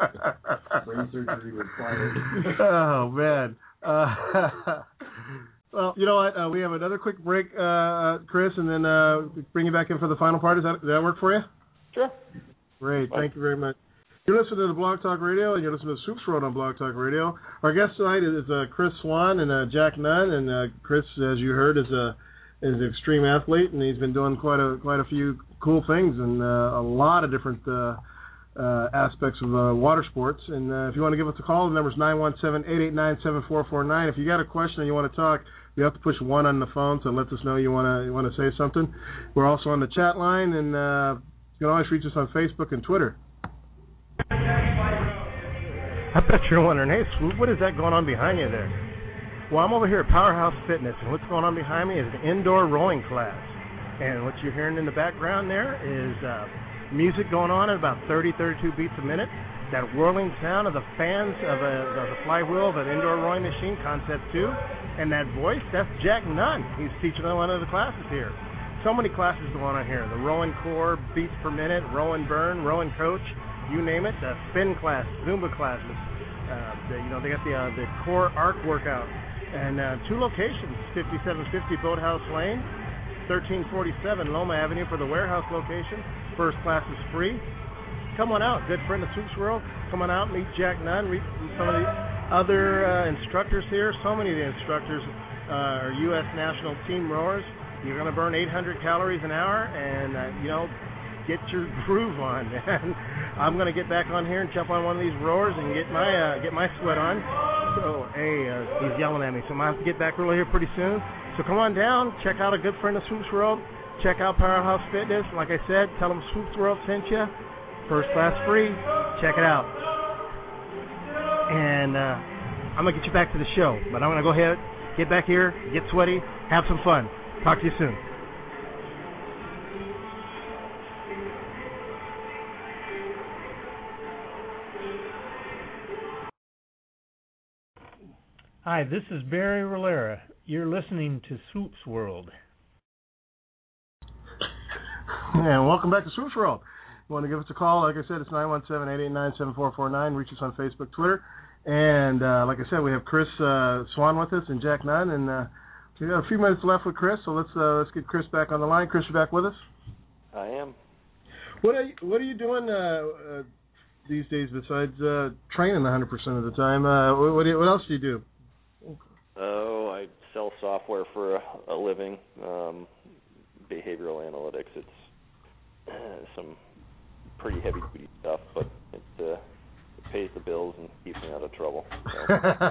Brain surgery required. Oh man. Well, you know what? We have another quick break, Chris, and then bring you back in for the final part. Does that work for you? Sure. Great. Thank you very much. You're listening to Blog Talk Radio, and you're listening to Swoops World on Blog Talk Radio. Our guest tonight is Chris Swan and Jack Nunn, and Chris, as you heard, is an extreme athlete, and he's been doing quite a few cool things and a lot of different aspects of water sports. And if you want to give us a call, the number is 917-889-7449. If you got a question and you want to talk, you have to push 1 on the phone, so it lets us know you want to say something. We're also on the chat line, and you can always reach us on Facebook and Twitter. I bet you're wondering, hey, Swoop, what is that going on behind you there? Well, I'm over here at Powerhouse Fitness, and what's going on behind me is an indoor rowing class. And what you're hearing in the background there is music going on at about 30, 32 beats a minute. That whirling sound of the fans of the flywheel of an indoor rowing machine, Concept 2. And that voice, that's Jack Nunn. He's teaching one of the classes here. So many classes going on here. The rowing core, beats per minute, rowing burn, rowing coach, you name it. The spin class, Zumba classes. They got the core arc workout. And 2 locations, 5750 Boathouse Lane, 1347 Loma Avenue for the warehouse location. First class is free. Come on out, good friend of Swoops World. Come on out, meet Jack Nunn, meet some of the other instructors here. So many of the instructors are U.S. national team rowers. You're going to burn 800 calories an hour, and get your groove on, man. I'm going to get back on here and jump on one of these rowers and get my sweat on. So, hey, he's yelling at me, so I'm going to have to get back really here pretty soon. So come on down, check out a good friend of Swoops World. Check out Powerhouse Fitness. Like I said, tell them Swoops World sent you. First class free. Check it out. And I'm going to get you back to the show, but I'm going to go ahead, get back here, get sweaty, have some fun. Talk to you soon. Hi, this is Barry Rolera. You're listening to Swoops World. And welcome back to Swoops World. You want to give us a call, like I said, it's 917-889-7449. Reach us on Facebook, Twitter. And like I said, we have Chris Swan with us and Jack Nunn. And we got a few minutes left with Chris, so let's get Chris back on the line. Chris, you back with us? I am. What are you doing these days besides training 100% of the time? What else do you do? Oh, I sell software for a living, behavioral analytics. It's some pretty heavy-duty stuff, but it pays the bills and keeps me out of trouble. So.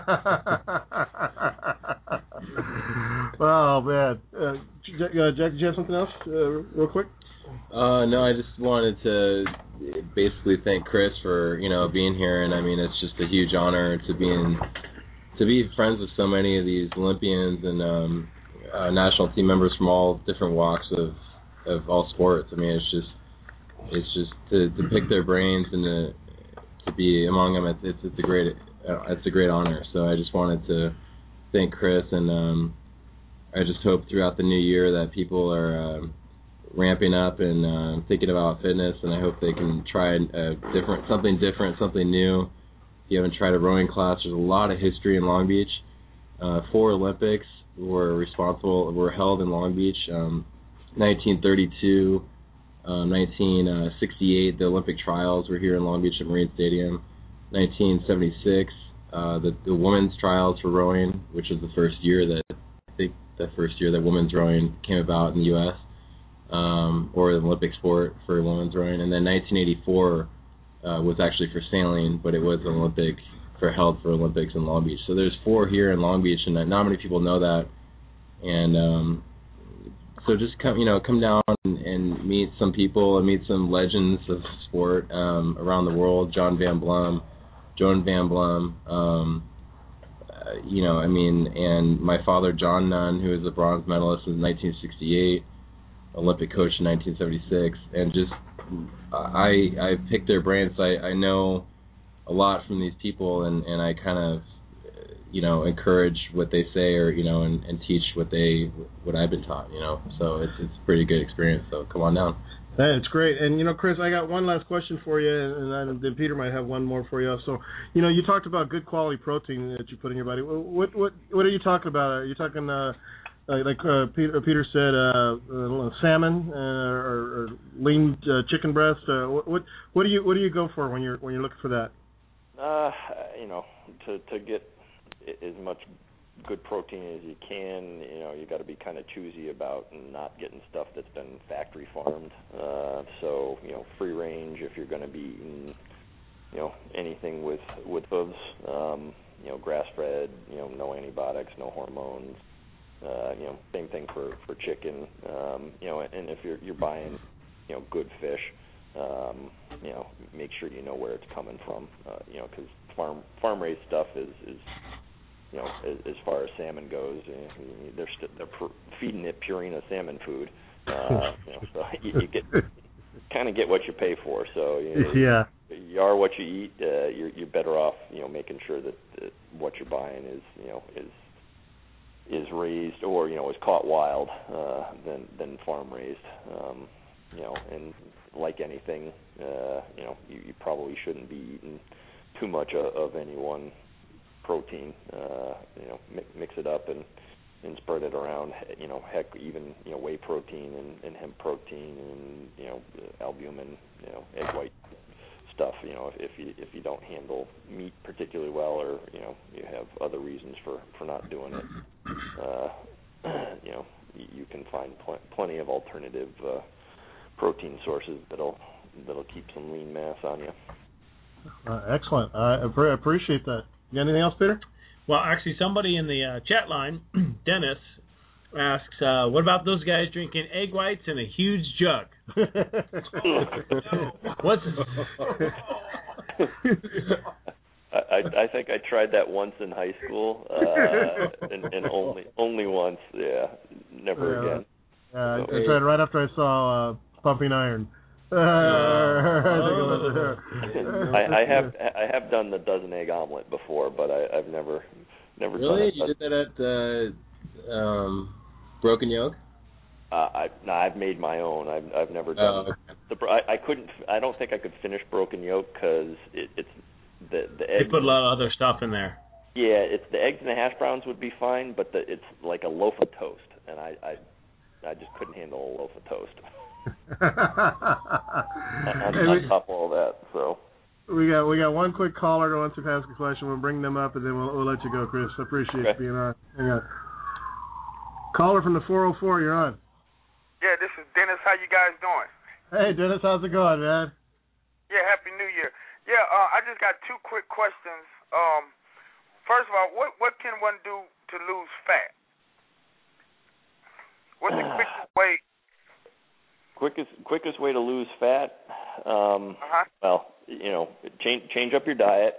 Oh, man. Jack, did you have something else real quick? No, I just wanted to basically thank Chris for, being here, and I mean, it's just a huge honor to be friends with so many of these Olympians and national team members from all different walks of all sports. I mean, it's just to pick their brains and to be among them. It's a great honor. So I just wanted to thank Chris, and I just hope throughout the new year that people are ramping up and thinking about fitness, and I hope they can try something different, something new. If you haven't tried a rowing class, there's a lot of history in Long Beach. 4 Olympics were held in Long Beach. 1932, 1968, the Olympic trials were here in Long Beach at Marine Stadium. 1976, the women's trials for rowing, which was the first year that women's rowing came about in the U.S. Or the Olympic sport for women's rowing. And then 1984 was actually for sailing, but it was held for Olympics in Long Beach. So there's 4 here in Long Beach, and not many people know that. And so just come down and meet some people and meet some legends of sport around the world. Joan Van Blum, and my father John Nunn, who was a bronze medalist in 1968, Olympic coach in 1976, and just I picked their brains. I know a lot from these people, and I kind of encourage what they say, or and teach what I've been taught. So it's a pretty good experience. So come on down. That's great. And, Chris, I got one last question for you, and then Peter might have one more for you. So, you talked about good quality protein that you put in your body. What are you talking about? Are you talking, like Peter said, salmon or lean chicken breast? What do you go for when you're looking for that? To get as much good protein as you can, you got to be kind of choosy about not getting stuff that's been factory farmed. So free range if you're going to be eating, anything with hooves. Grass fed. No antibiotics, no hormones. Same thing for chicken. And if you're buying, good fish, make sure you know where it's coming from. Because farm raised stuff is as far as salmon goes, they're feeding it Purina salmon food. So you kind of get what you pay for. So you are what you eat. You're better off, making sure that what you're buying is raised or is caught wild than farm raised. And like anything, you probably shouldn't be eating too much of any one protein. Mix it up and spread it around. Heck, even whey protein and hemp protein and albumin, egg white stuff. If you don't handle meat particularly well, or you have other reasons for not doing it, you can find plenty of alternative protein sources that'll keep some lean mass on you. Excellent. I appreciate that. You got anything else, Peter? Well, actually, somebody in the chat line, Dennis, asks, what about those guys drinking egg whites in a huge jug? What's I think I tried that once in high school, and only once. Yeah, never again. I tried right after I saw Pumping Iron. I have done the dozen egg omelet before, but I've never really? done it. You did that at Broken Yolk? I've made my own. I've never done. I couldn't. I don't think I could finish Broken Yolk because it's the eggs. They put a lot of other stuff in there. Yeah, it's the eggs and the hash browns would be fine, but it's like a loaf of toast, and I just couldn't handle a loaf of toast. on top of all that, so. We got one quick caller who wants to ask a question. We'll bring them up, and then we'll let you go, Chris. I appreciate you being on. Hang on. Caller from the 404, you're on. Yeah, this is Dennis. How you guys doing? Hey, Dennis, how's it going, man? Yeah, Happy New Year. Yeah, I just got two quick questions. First of all, what can one do to lose fat? What's the quickest way? Quickest way to lose fat? Well, change up your diet.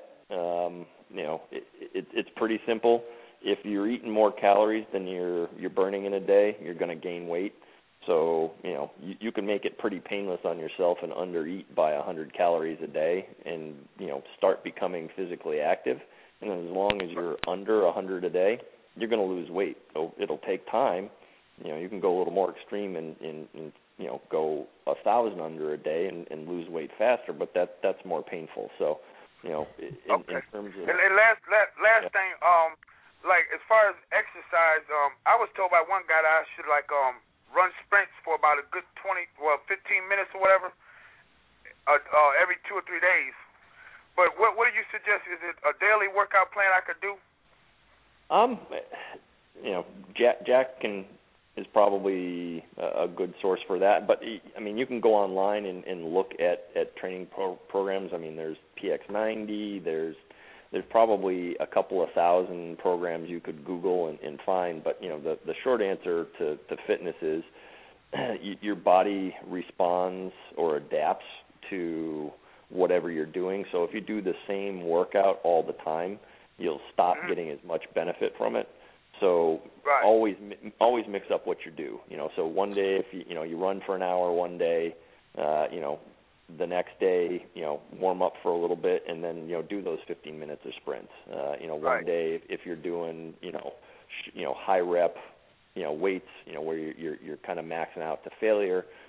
It's pretty simple. If you're eating more calories than you're burning in a day, you're going to gain weight. So, you can make it pretty painless on yourself and undereat by 100 calories a day and, start becoming physically active. And as long as you're under 100 a day, you're going to lose weight. So it'll take time. You can go a little more extreme and go 1,000 under a day and lose weight faster, but that's more painful. So, in terms of... And last thing, like as far as exercise, I was told by one guy that I should run sprints for about a good 15 minutes or whatever, every 2 or 3 days. But what do you suggest? Is it a daily workout plan I could do? Jack is probably a good source for that. But you can go online and look at training programs. There's PX90. There's probably a couple of thousand programs you could Google and find. But the short answer to fitness is your body responds or adapts to whatever you're doing. So if you do the same workout all the time, you'll stop getting as much benefit from it. So always mix up what you do. So one day if you run for an hour one day, the next day warm up for a little bit and then do those 15 minutes of sprints. One day if you're doing high rep weights where you're kind of maxing out to failure,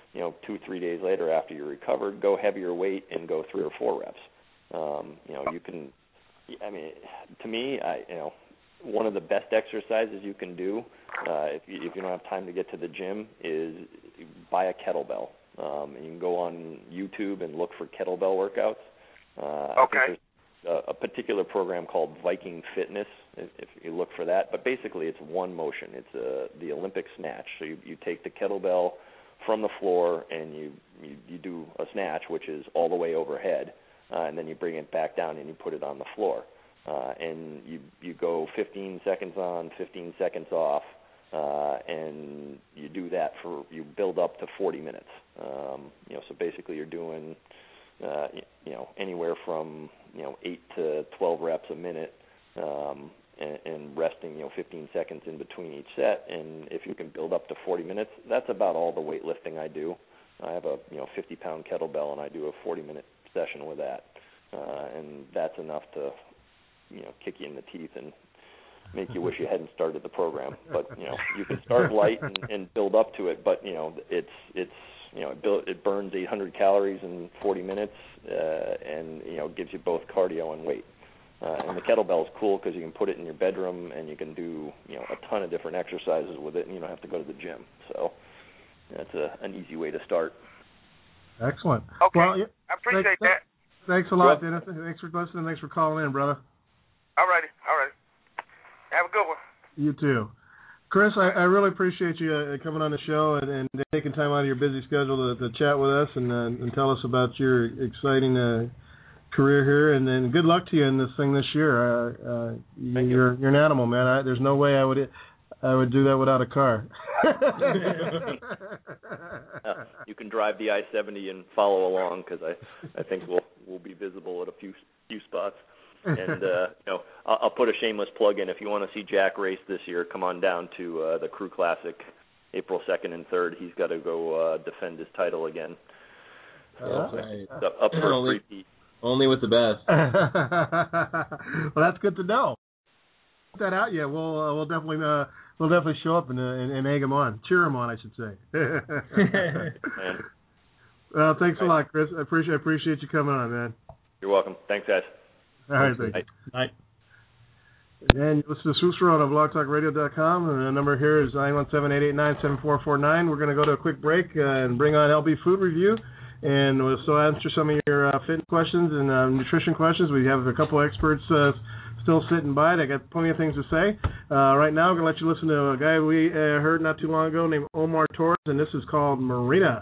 2-3 days later after you're recovered, go heavier weight and go 3 or 4 reps. You can, to me, one of the best exercises you can do if you don't have time to get to the gym is buy a kettlebell. And you can go on YouTube and look for kettlebell workouts. I think there's a particular program called Viking Fitness, if you look for that. But basically it's one motion. It's the Olympic snatch. So you take the kettlebell from the floor and you do a snatch, which is all the way overhead, and then you bring it back down and you put it on the floor. And you go 15 seconds on, 15 seconds off, and you do that you build up to 40 minutes. So basically you're doing, anywhere from, 8 to 12 reps a minute, and resting, 15 seconds in between each set. And if you can build up to 40 minutes, that's about all the weightlifting I do. I have a, 50-pound kettlebell, and I do a 40-minute session with that. And that's enough to, kick you in the teeth and make you wish you hadn't started the program. But, you can start light and build up to it, but, it burns 800 calories in 40 minutes, and, gives you both cardio and weight. And the kettlebell is cool because you can put it in your bedroom and you can do, a ton of different exercises with it, and you don't have to go to the gym. So that's an easy way to start. Excellent. Okay. Well, I appreciate that. Thanks a lot, Dennis. Thanks for listening. Thanks for calling in, brother. All righty. Have a good one. You too. Chris, I really appreciate you coming on the show and taking time out of your busy schedule to chat with us and tell us about your exciting career here. And then good luck to you in this thing this year. You're an animal, man. There's no way I would do that without a car. You can drive the I-70 and follow along because I think we'll be visible at a few spots. And I'll put a shameless plug in. If you want to see Jack race this year, come on down to the Crew Classic, April 2nd and 3rd. He's got to go defend his title again. That's right. Up for a repeat. Only with the best. Well, that's good to know. Put that out, yeah. We'll definitely show up and egg him on, cheer him on, I should say. Well, thanks a lot, Chris. I appreciate you coming on, man. You're welcome. Thanks, guys. All right, thanks. Bye. And listen to Swoops World on blogtalkradio.com. And the number here is 917-889-7449. We're going to go to a quick break and bring on LB Food Review. And we'll still answer some of your fitness questions and nutrition questions. We have a couple experts still sitting by. They got plenty of things to say. Right now, I'm going to let you listen to a guy we heard not too long ago named Omar Torres, and this is called Marina.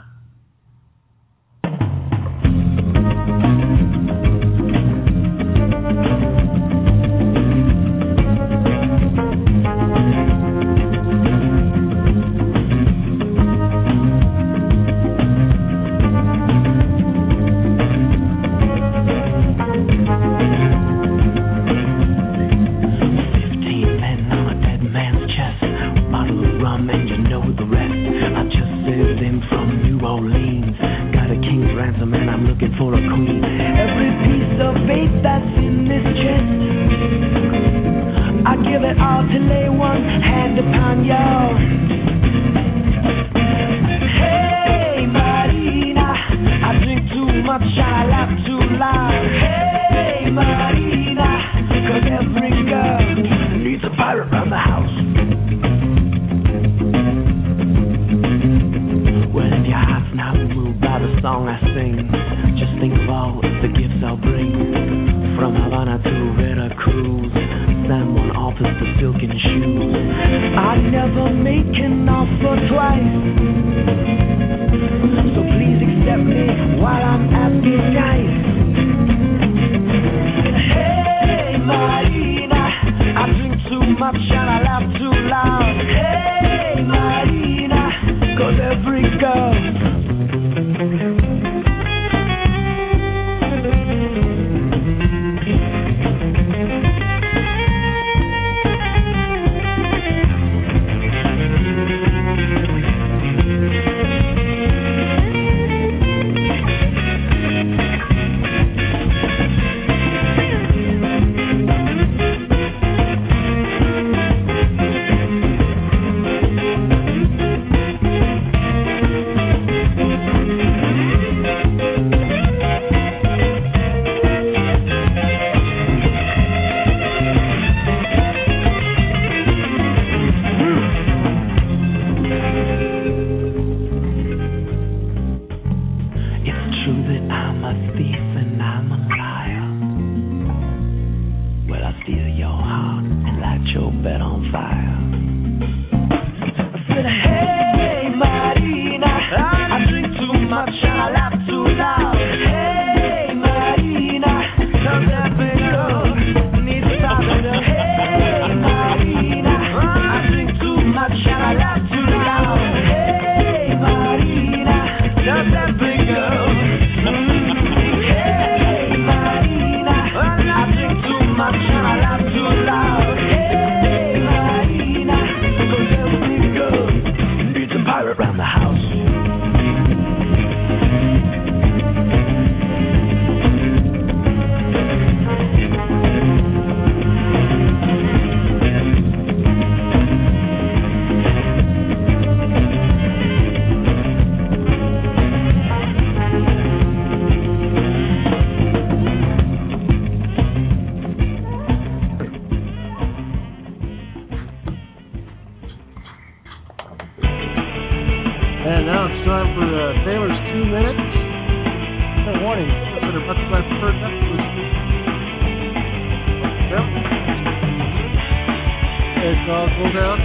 a thief and I'm a liar. Well, I steal your heart and light your bed on fire. I said, hey, Marina, I drink too much and I laugh too loud. Hey, Marina, does that big girl need to stop it? Hey, Marina, I drink too much and I laugh too loud. Hey, Marina, does that big girl? Hey, Marina, I drink too much and I laugh too loud. Hey, Marina, because that big girl needs a pirate around the house. And now it's time for Taylor's 2 minutes. Good morning. Better much my preferred Netflix. Yep. It's all cool down.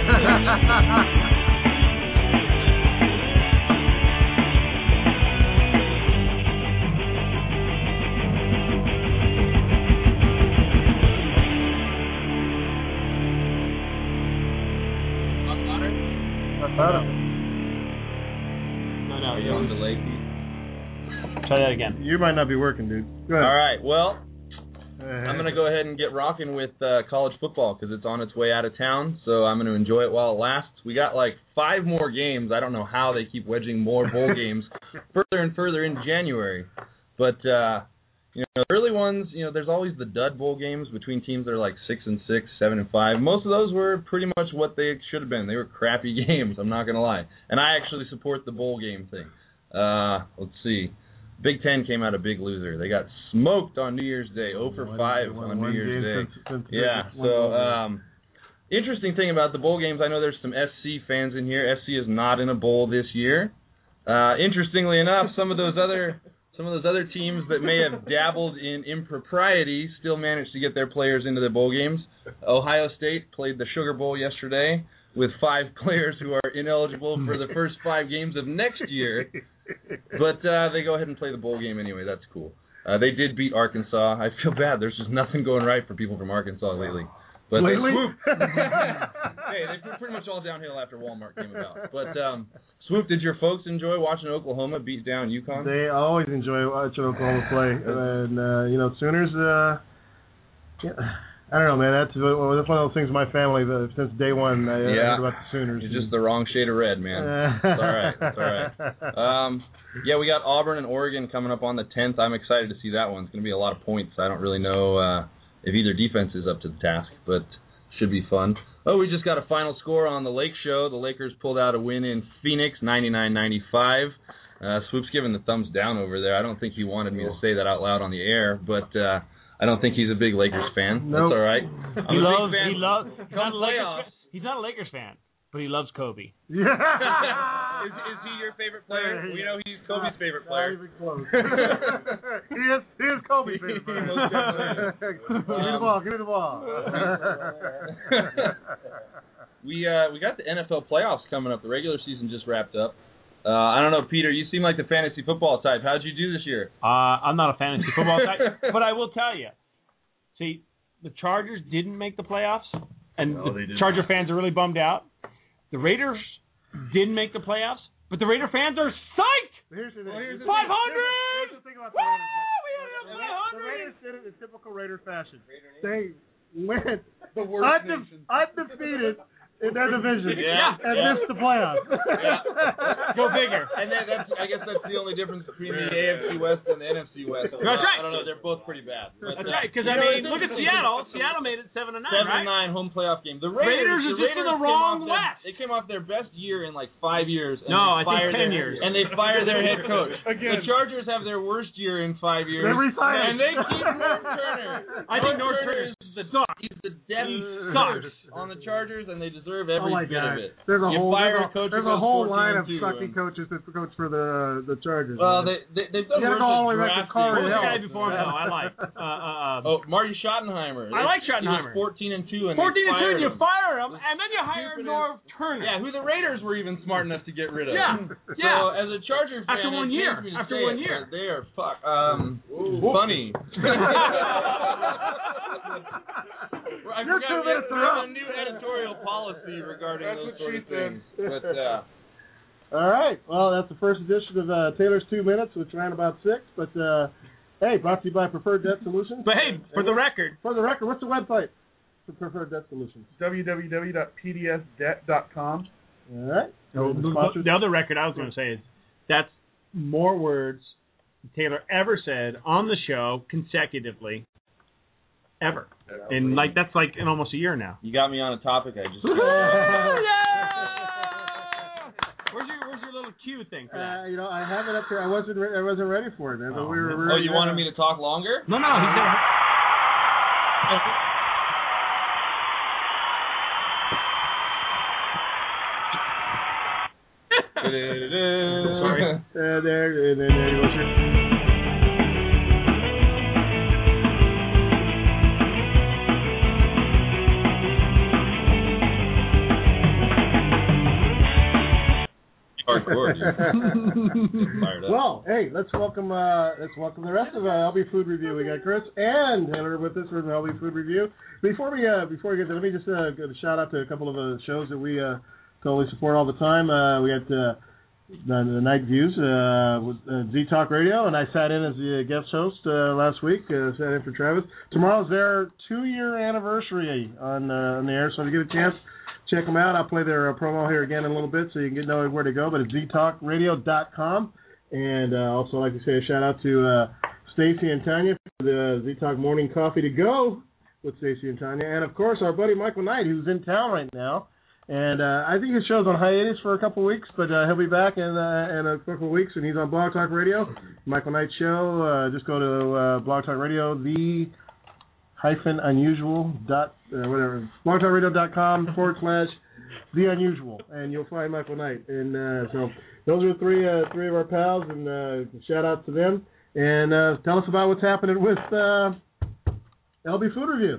Are you on delay, Pete? Try that again. You might not be working, dude. Go ahead. All right, well, I'm going to go ahead and get rocking with college football because it's on its way out of town, so I'm going to enjoy it while it lasts. We got like 5 more games. I don't know how they keep wedging more bowl games further and further in January. But, early ones, there's always the dud bowl games between teams that are like 6-6, 7-5. Most of those were pretty much what they should have been. They were crappy games, I'm not going to lie. And I actually support the bowl game thing. Let's see. Big Ten came out a big loser. They got smoked on New Year's Day, 0 for 5 on New Year's Day. Interesting thing about the bowl games, I know there's some SC fans in here. SC is not in a bowl this year. Interestingly enough, some of those other teams that may have dabbled in impropriety still managed to get their players into the bowl games. Ohio State played the Sugar Bowl yesterday with 5 players who are ineligible for the first 5 games of next year. But they go ahead and play the bowl game anyway. That's cool. They did beat Arkansas. I feel bad. There's just nothing going right for people from Arkansas lately. But lately? Hey, they're pretty much all downhill after Walmart came about. But Swoop, did your folks enjoy watching Oklahoma beat down UConn? They always enjoy watching Oklahoma play, and Sooners. I don't know, man. That's one of those things in my family that since day one I heard about the Sooners. You're just the wrong shade of red, man. It's all right. It's all right. We got Auburn and Oregon coming up on the 10th. I'm excited to see that one. It's going to be a lot of points. I don't really know if either defense is up to the task, but should be fun. Oh, we just got a final score on the Lake Show. The Lakers pulled out a win in Phoenix, 99-95. Swoop's giving the thumbs down over there. I don't think he wanted me to say that out loud on the air, but I don't think he's a big Lakers fan. Nope. That's all right. He's not a Lakers fan, but he loves Kobe. Yeah. Is he your favorite player? We know he's Kobe's favorite player. Not even close. he is Kobe's favorite player. Give me the ball. We got the NFL playoffs coming up. The regular season just wrapped up. I don't know, Peter, you seem like the fantasy football type. How'd you do this year? I'm not a fantasy football type, but I will tell you. See, the Chargers didn't make the playoffs, and the Charger fans are really bummed out. The Raiders didn't make the playoffs, but the Raider fans are psyched! Here's the thing. 500! Here's the thing about the Raiders. We had 500! The Raiders did it in typical Raider fashion. They went undefeated in their division and missed the playoffs. Go bigger. And I guess that's the only difference between the AFC West and the NFC West. That's right. I don't know. They're both pretty bad. That's right. Because, look at Seattle. Seattle made it 7-9, right? 7-9 home playoff game. The Raiders are just in the wrong West. They came off their best year in like 5 years. I think 10 years. And they fired their head coach. Again. The Chargers have their worst year in 5 years. They retired. And they keep North Turner. I think North Turner is the depth sucks on the Chargers, and they deserve every bit of it. There's a whole line of sucky coaches that coach for the Chargers. Well, they've done worse all the way back to Who's the guy before him? I like. Marty Schottenheimer. I like Schottenheimer. He was 14-2, and 14-2, you fire him, and then you hire Norv Turner. Yeah, who the Raiders were even smart enough to get rid of. Yeah. So as a Charger fan, After 1 year, they are funny. I You're forgot 2 minutes we have a new editorial policy regarding those sort of things. But, all right. Well, that's the first edition of Taylor's 2 Minutes, which ran about 6. But, hey, brought to you by Preferred Debt Solutions. But, hey, for the record, what's the website for Preferred Debt Solutions? www.pdsdebt.com. All right. The other record I was going to say is that's more words Taylor ever said on the show consecutively. Ever. And that's in almost a year now. You got me on a topic I just... Yeah! Where's your little cue thing for that? I have it up here. I wasn't ready for it, man. But you wanted me to talk longer? No, he's got Sorry. There you go. Well, hey, let's welcome the rest of LB Food Review. We got Chris and Taylor with us for the LB Food Review. Before we get there, let me just give a shout out to a couple of shows that we totally support all the time. We got the Night Views with Z Talk Radio, and I sat in as the guest host last week. Sat in for Travis. Tomorrow's their 2-year anniversary on the air, so if you get a chance, check them out. I'll play their promo here again in a little bit so you can know where to go. But it's ztalkradio.com. And also I'd like to say a shout out to Stacy and Tanya for the Z-Talk Morning Coffee to Go with Stacy and Tanya. And, of course, our buddy Michael Knight, who's in town right now. And I think his show's on hiatus for a couple of weeks, but he'll be back in a couple of weeks, and he's on Blog Talk Radio. Michael Knight Show. Just go to Blog Talk Radio, blogtalkradio.com/The Unusual, and you'll find Michael Knight. And so those are three of our pals, and shout out to them. And tell us about what's happening with LB Food Review.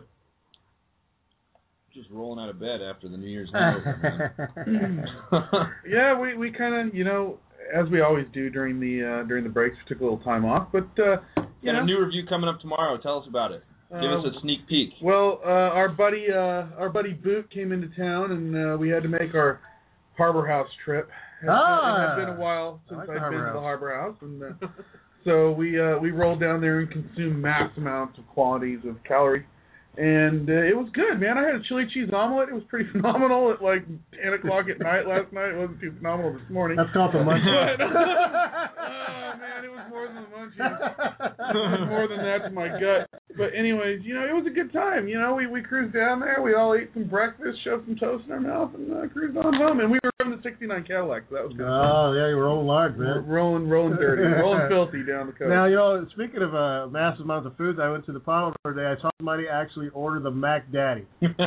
Just rolling out of bed after the New Year's hangover, man. Yeah, we kind of, as we always do during the breaks, we took a little time off. But got a new review coming up tomorrow. Tell us about it. Give us a sneak peek. Well, our buddy Boot came into town, and we had to make our Harbor House trip. It had been a while since I'd been to the Harbor House, and so we rolled down there and consumed mass amounts of quantities of calories. And it was good, man. I had a chili cheese omelet. It was pretty phenomenal at 10 o'clock at night last night. It wasn't too phenomenal this morning. That's called the munchies. Oh, man, it was more than the munchies. It was more than that to my gut. But anyways, it was a good time. We cruised down there. We all ate some breakfast, shoved some toast in our mouth, and cruised on home. And we were in the 69 Cadillac, so that was good. Oh, yeah, you were rolling large, man. Rolling dirty. Rolling filthy down the coast. Now, speaking of massive amounts of food, I went to the Palmer today. I saw somebody actually order the Mac Daddy.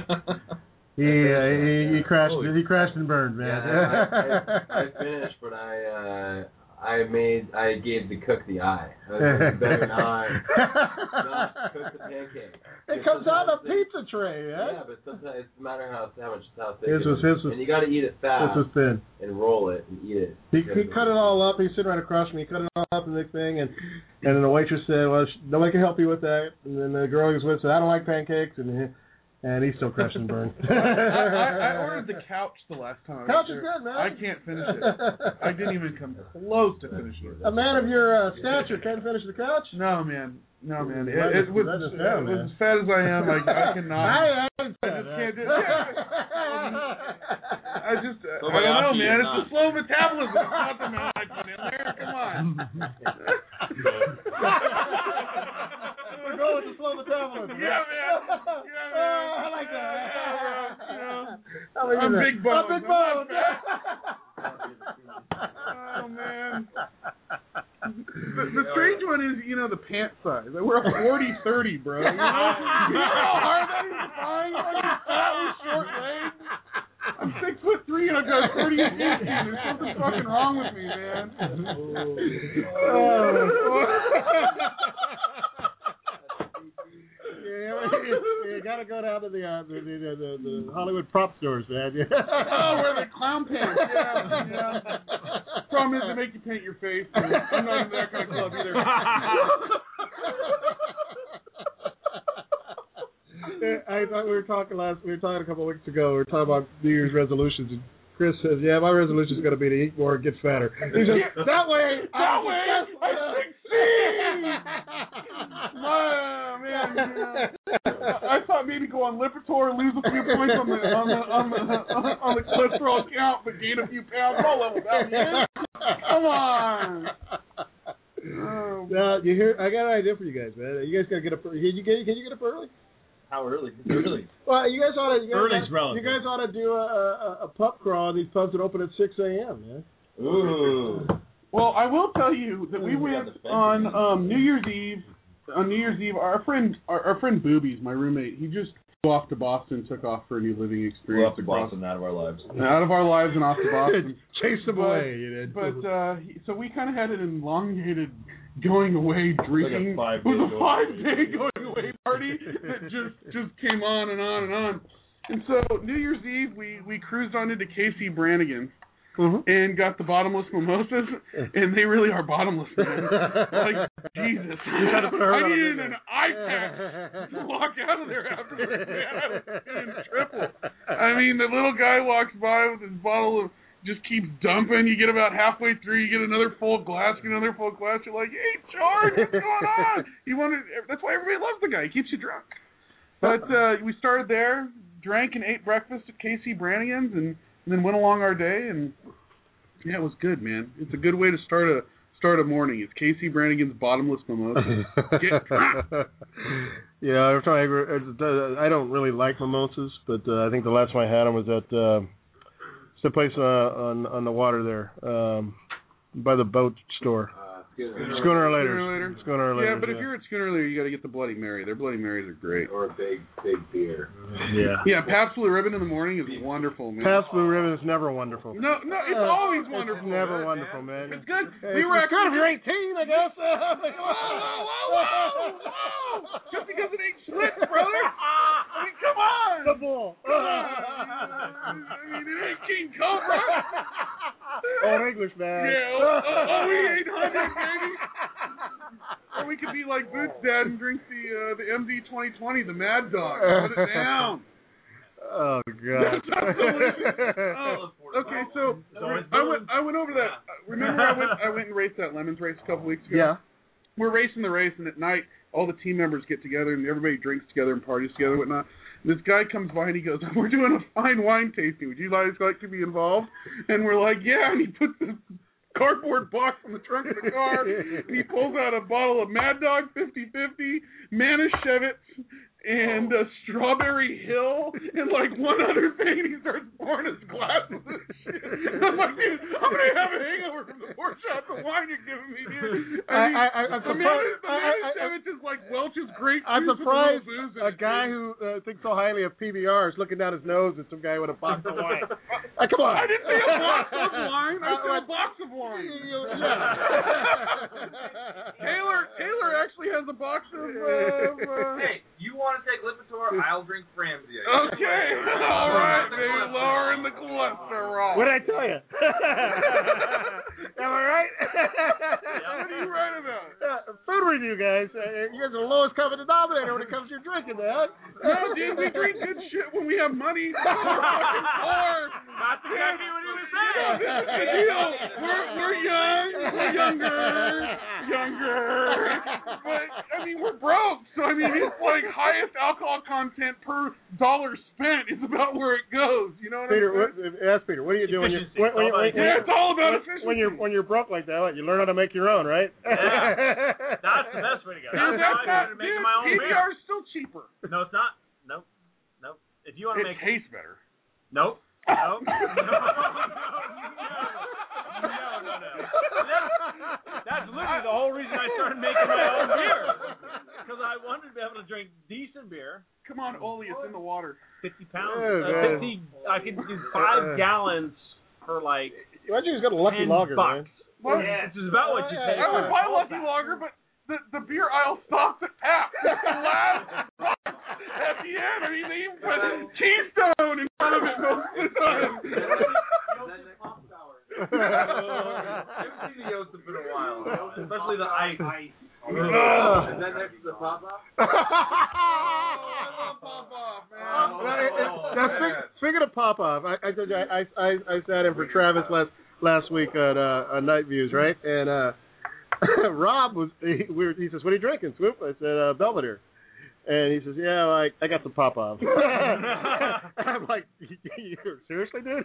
He crashed. He crashed and burned, man. Yeah, I finished, but I gave the cook the eye. Better not cook the pancake. It comes out of a pizza tray, yeah, but sometimes it's a matter how thick it is. And you got to eat it fast. This was thin. And roll it and eat it. He cut it all up. He's sitting right across from me. He cut it all up in the big thing, and then the waitress said, "Well, nobody can help you with that." And then the girl he was with said, "I don't like pancakes," and he still crashed and burned. I ordered the couch the last time. Couch is good, man. I can't finish it. I didn't even come close to finishing it. A man of your stature can't finish the couch? No, man. It was as fat as I am. I cannot. I just can't do it. I don't know, man. It's the slow metabolism. It's not the amount I put in there. Come on. We're going with the slow metabolism. Yeah, man. I like that. I'm big bone. I'm big bone. Oh, man. The strange strange one is, the pant size. I wear a 40-30, bro. You know how hard that is to find? I'm fat with short legs. I'm 6'3" and I've got 30 and 18. There's something fucking wrong with me, man. You gotta go down to the Hollywood prop stores, man. Where the clown pants. Yeah. Problem is they make you paint your face. I'm not in that kind of club either. I thought we were talking a couple of weeks ago. We were talking about New Year's resolutions, and Chris says, "Yeah, my resolution is going to be to eat more and get fatter." He says, "That way, I succeed." Man, I thought maybe go on Lipitor, lose a few points on the cholesterol count, but gain a few pounds. I'll level down. Come on. Now you hear? I got an idea for you guys, man. You guys gotta get up. Can you get up early? How early? Early. Well, you guys ought to. Early's you guys ought to do a pub crawl. These pubs that open at 6 a.m. Man. Ooh. Well, I will tell you that we went on New Year's Eve. On New Year's Eve, our friend Boobies, my roommate, he just flew off to Boston, took off for a new living experience. Off to Boston, out of our lives. Out of our lives and off to Boston. Chased them away, you did. But so we kind of had an elongated going away drinking. Like it was a 5-day going away party that just came on and on and on. And so New Year's Eve, we cruised on into Casey Brannigan's. Mm-hmm. And got the bottomless mimosas, and they really are bottomless, man. Like, Jesus. I needed an iPad to walk out of there afterwards, man. I was getting triple. I mean, the little guy walks by with his bottle of, just keeps dumping. You get about halfway through, you get another full glass, You're like, hey, George, what's going on? That's why everybody loves the guy. He keeps you drunk. But we started there, drank and ate breakfast at Casey Brannigan's, and then went along our day, and yeah, it was good, man. It's a good way to start a morning. It's Casey Brannigan's bottomless mimosa. Get drunk. Yeah, I don't really like mimosas, but I think the last time I had them was at it's the place on the water there, by the boat store. Schooner Later. Yeah, but if you're at Schooner Later, you got to get the Bloody Mary. Their Bloody Marys are great. Or a big beer. Yeah. Yeah, Pabst Blue Ribbon in the morning is wonderful, man. Pabst Blue Ribbon is never wonderful. No, it's always wonderful. It's never wonderful, man. It's good. It's good if you're 18, I guess. Whoa! Just because it ain't Schlitz, brother. I mean, come on. The bull. I mean, it ain't King Cobra. Old English, man. Yeah, we 800, baby. Or we could be like Boots' dad and drink the MD 2020, the Mad Dog. Put it down. Oh God. Okay, so I went over that. Remember, I went and raced that Lemons race a couple weeks ago. Yeah. We're racing the race, and at night, all the team members get together, and everybody drinks together and parties together and whatnot. This guy comes by and he goes, "We're doing a fine wine tasting. Would you guys like to be involved?" And we're like, "Yeah." And he puts this cardboard box in the trunk of the car, and he pulls out a bottle of Mad Dog 50/50, Manischewitz, and Strawberry Hill, and like one other thing. He starts pouring his glasses and shit. I'm like, dude, I'm gonna have a hangover from the 4 shots of wine you're giving me, dude. I'm surprised. Manischewitz is like Welch's grape juice. I'm surprised with a guy who thinks so highly of PBR is looking down his nose at some guy with a box of wine. Come on. I didn't say a box of wine. I said a box of wine. Taylor actually has a box of. Hey, you want to take Lipitor? I'll drink Framsia. Okay, all right, baby, lowering the cholesterol. What did I tell you? Am I right? What are you right about? Food review, guys. You guys are the lowest common denominator when it comes to your drinking, man. No, dude, we drink good shit when we have money. We're fucking poor. That's exactly what he was saying. No, this is the deal. We're young. We're younger. But I mean, we're broke. So I mean, it's like highest alcohol content per dollar spent is about where it goes. You know what Peter, I mean? ask Peter. What do you do yeah, it's all about efficiency. When you're broke like that, you learn how to make your own, right? Yeah. That's the best way to go. Dude, PBR is still cheaper. No, it's not. Nope. If you want to make it tastes better. Nope. No. That's literally the whole reason I started making drinking my own beer because I wanted to be able to drink decent beer. Come on, Oli, it's in the water. 50 pounds. 50. I could do 5 gallons for like. Imagine he's got a Lucky Lager, man. Well, this is about what you pay. I would buy Lucky Lager, but the beer aisle stops at tap. Last box at the end. I mean, they even put Keystone in front of it most of the time. I haven't seen the Yost in a while, especially the ice. And then next to the pop-off. Pop-off, man. Speaking of pop-off, I told you I sat in for Travis last week on Night Views, right? And Rob he says, "What are you drinking, Swoop?" I said, "Belvedere." And he says, "Yeah, well, I got some pop-off." I'm like, seriously, dude?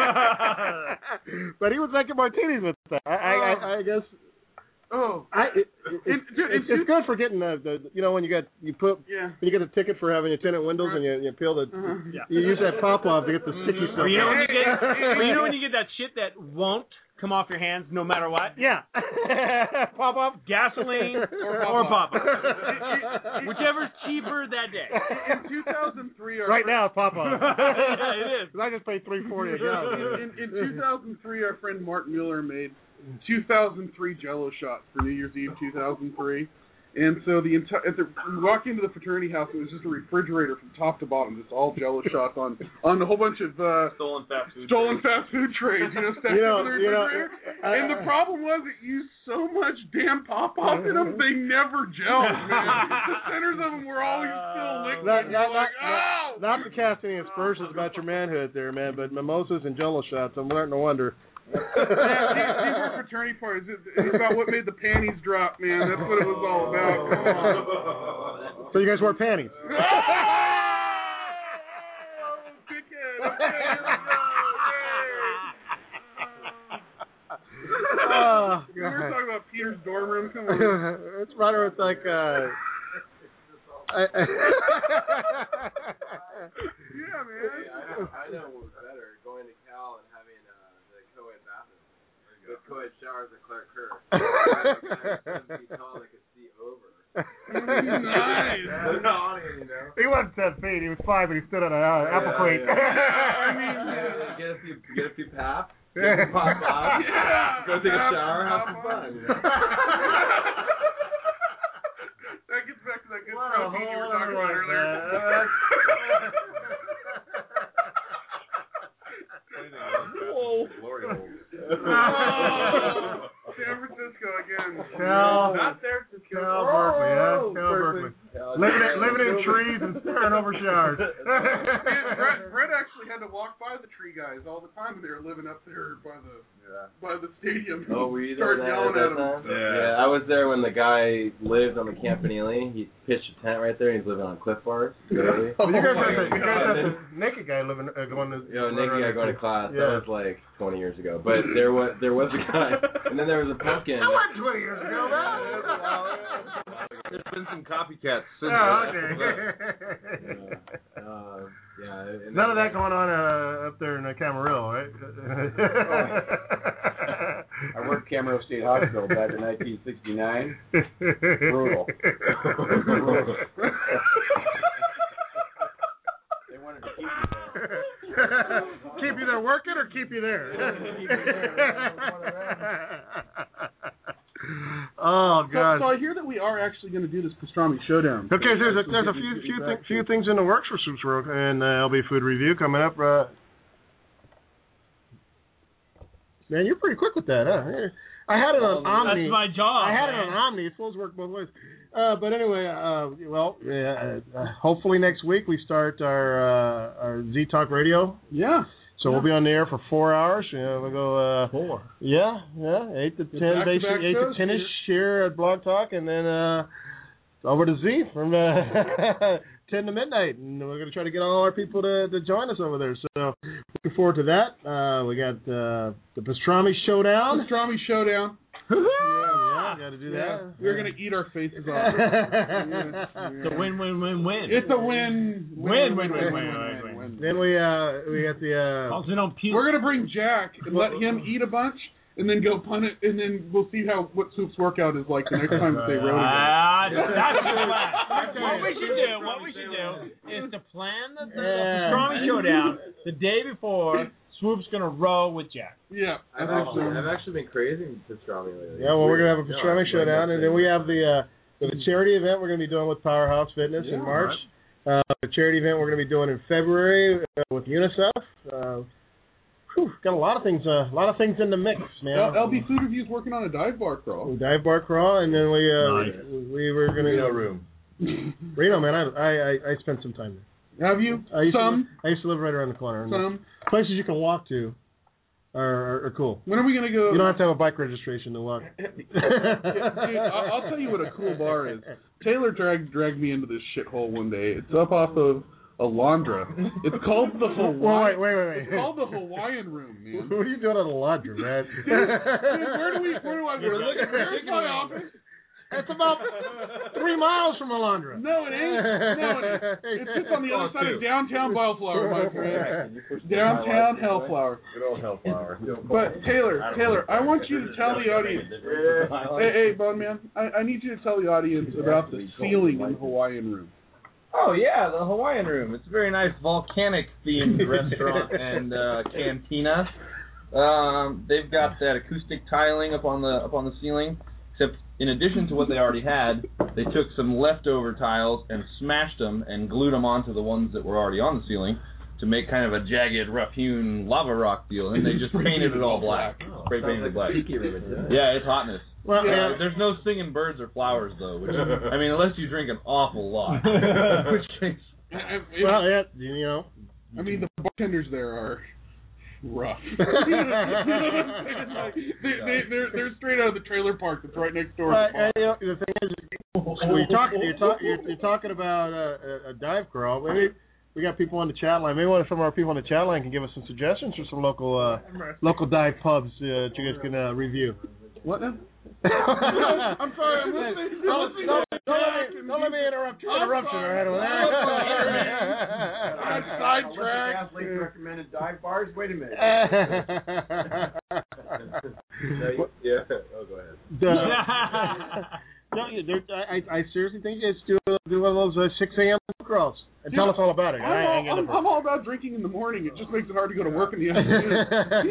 But he was making martinis with that. I guess. Oh, it's good for getting the when you get a ticket for having your tinted windows and you peel the you use that pop-off to get the sticky stuff. You know when you get that shit that won't come off your hands no matter what? Yeah. Pop-off, gasoline, or pop-off. Whichever's cheaper that day. In 2003, right now, pop-off. Yeah, it is. I just paid $3.40 a gallon. In 2003, our friend Mark Miller made 2003 Jello shots for New Year's Eve 2003. And so we walked into the fraternity house, it was just a refrigerator from top to bottom, just all Jello shots on a whole bunch of stolen fast food trays, stacked in the refrigerator. And the problem was it used so much damn pop-off in them, they never gelled, man. The centers of them were always still liquid. Not to cast any aspersions about your manhood there, man, but mimosas and Jello shots, I'm starting to wonder. These were fraternity parties. It's about what made the panties drop, man. That's what it was all about. So you guys wore panties? Oh, dickhead. Okay, here we go. We were talking about Peter's dorm room. Come on. It's right where it's like. Yeah, man. I know what was better, going to Cal and having the co-ed bathroom. The co-ed showers at Clark Kerr. Tall, I could see over. Nice. He wasn't 10 feet. He was 5, but he stood on an apple crate. I mean, get a few paps. Pop off. Yeah. Go take a shower. Have some fun. That gets back to that good protein you were talking about earlier. Whoa. Glory hole. San Francisco again. Not San Francisco. Cal Berkeley, yeah. Cal Berkeley. Living in trees and staring over showers. Brett actually had to walk by the tree guys all the time when they were living up there by the stadium. Oh, were you there? Started yelling at them. Yeah, I was there when the guy lived on the Campanile. He pitched a tent right there, and he's living on Cliff Bars. You guys had the naked guy going to. Naked guy going to class. Yeah. That was like 20 years ago. But there was a guy, and then there was a pumpkin. That wasn't 20 years ago, man. There's been some copycats since. Okay. None of that going on up there in Camarillo, right? I worked Camarillo State Hospital back in 1969. Brutal. They wanted to keep you there. Keep you there working or keep you there? Oh God! So I hear that we are actually going to do this pastrami showdown. Okay, there's a few things in the works for Swoops World and LB Food Review coming up. Man, you're pretty quick with that, huh? I had it on Omni. That's my job. I had it on Omni. It's supposed to work both ways. But anyway, hopefully next week we start our Z Talk Radio. Yeah. So we'll be on the air for 4 hours. We'll go 4. Yeah, 8 to 10, basically 8 to 10ish here at Blog Talk, and then over to Z from 10 to midnight, and we're going to try to get all our people to join us over there. So looking forward to that. We got the Pastrami Showdown. Yeah, got to do that. We're going to eat our faces off. It's a win-win-win-win. It's a win. Then we got the. We're going to bring Jack and let him eat a bunch, and then go punt it, and then we'll see what Swoop's workout is like the next time that they row together. That's the plan. What we should do is to plan the pastrami showdown the day before. Swoop's gonna row with Jack. Yeah, I've actually been crazy with pastrami lately. Yeah, well, we're gonna have a pastrami showdown, and then we have the charity event we're gonna be doing with Powerhouse Fitness in March. The charity event we're gonna be doing in February with UNICEF. Got a lot of things in the mix, man. LB Food Review's working on a dive bar crawl. Dive bar crawl, and then we were gonna Reno room. Reno, man, I spent some time there. Have you? I used to live right around the corner. Some places you can walk to are cool. When are we gonna go? You don't have to have a bike registration to walk. Dude, I'll tell you what a cool bar is. Taylor dragged me into this shithole one day. It's up off of Alondra. It's called the Hawaii. Wait. It's called the Hawaiian Room, man. What are you doing at Alondra, man? Dude, where do I go? Where's my office? It's about 3 miles from Alondra. No, it ain't. It's just on the other side of downtown Bellflower, my friend. Downtown Hellflower. Good old Hellflower. But Taylor, I want you to tell the audience. Hey, Bone Man, I need you to tell the audience about the ceiling in the Hawaiian Room. Oh yeah, the Hawaiian Room. It's a very nice volcanic themed restaurant and cantina. They've got that acoustic tiling up on the ceiling. Except in addition to what they already had, they took some leftover tiles and smashed them and glued them onto the ones that were already on the ceiling to make kind of a jagged, rough-hewn lava rock deal. And they just painted it all black. Spray painted it black. Yeah, it's hotness. Well, there's no singing birds or flowers though. Which, I mean, unless you drink an awful lot. Which case, I mean, the bartenders there are rough. They're straight out of the trailer park that's right next door. The thing is, you're talking about a dive crawl. Maybe we got people on the chat line. Maybe some of our people on the chat line can give us some suggestions for some local dive pubs that you guys can review. What now? I'm sorry, I'm listening. Don't let me interrupt your interruption. All right, I'm sidetracked. Athletes recommended dive bars. Wait a minute. Yeah. Oh, go ahead. No, I seriously think it's do one of those 6 a.m. crawls and tell us all about it. I'm all about drinking in the morning. It just makes it hard to go to work in the afternoon.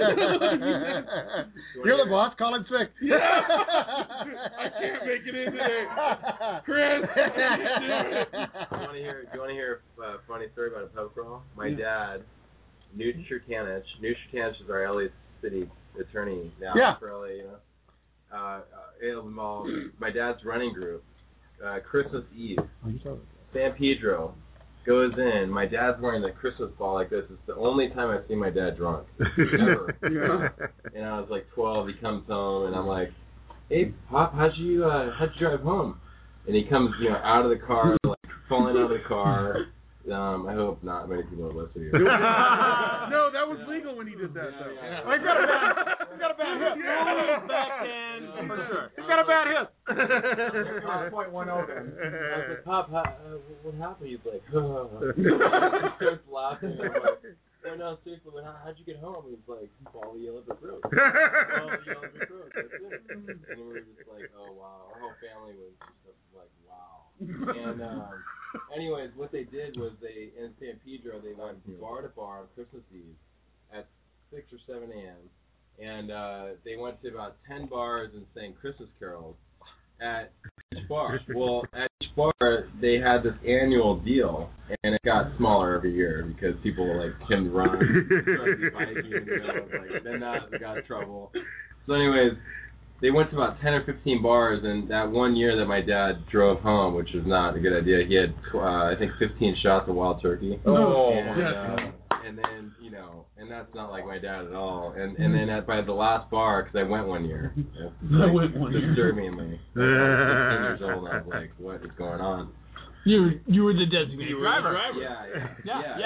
You're the boss. Call in sick. Yeah. I can't make it in today. Chris, Do you want to hear a funny story about a pub crawl? My dad, Newt Shurkanich is our LA City attorney now for LA, you know. It'll involve my dad's running group. Christmas Eve, San Pedro goes in. My dad's wearing the Christmas ball like this. It's the only time I've seen my dad drunk ever. And I was like 12. He comes home and I'm like, "Hey, Pop, how'd you drive home?" And he comes, out of the car, like falling out of the car. I hope not many people are listening. No, that was legal when he did that, though. Yeah. He's got a bad hip. For sure. He's got a bad hip. 5.10. I was like, "Pop, what happened?" He's like, starts laughing. I'm like, "Oh, no, seriously, how'd you get home?" He's like, "Follow the Yellow Brick Road." That's it. And we were just like, "Oh, wow." Our whole family was just like, "Wow." And anyways, what they did was in San Pedro, they went from bar to bar on Christmas Eve at 6 or 7 a.m. And they went to about 10 bars and sang Christmas carols at each bar. Well, at each bar, they had this annual deal, and it got smaller every year because people like Kim Ron, then that got in trouble. So anyways, they went to about 10 or 15 bars, and that one year that my dad drove home, which was not a good idea, he had, I think, 15 shots of wild turkey. Oh, and then, and that's not like my dad at all. And then by the last bar, because I went one year, disturbed me. I was 15 years old, and I was like, what is going on? You were the designated driver. Yeah.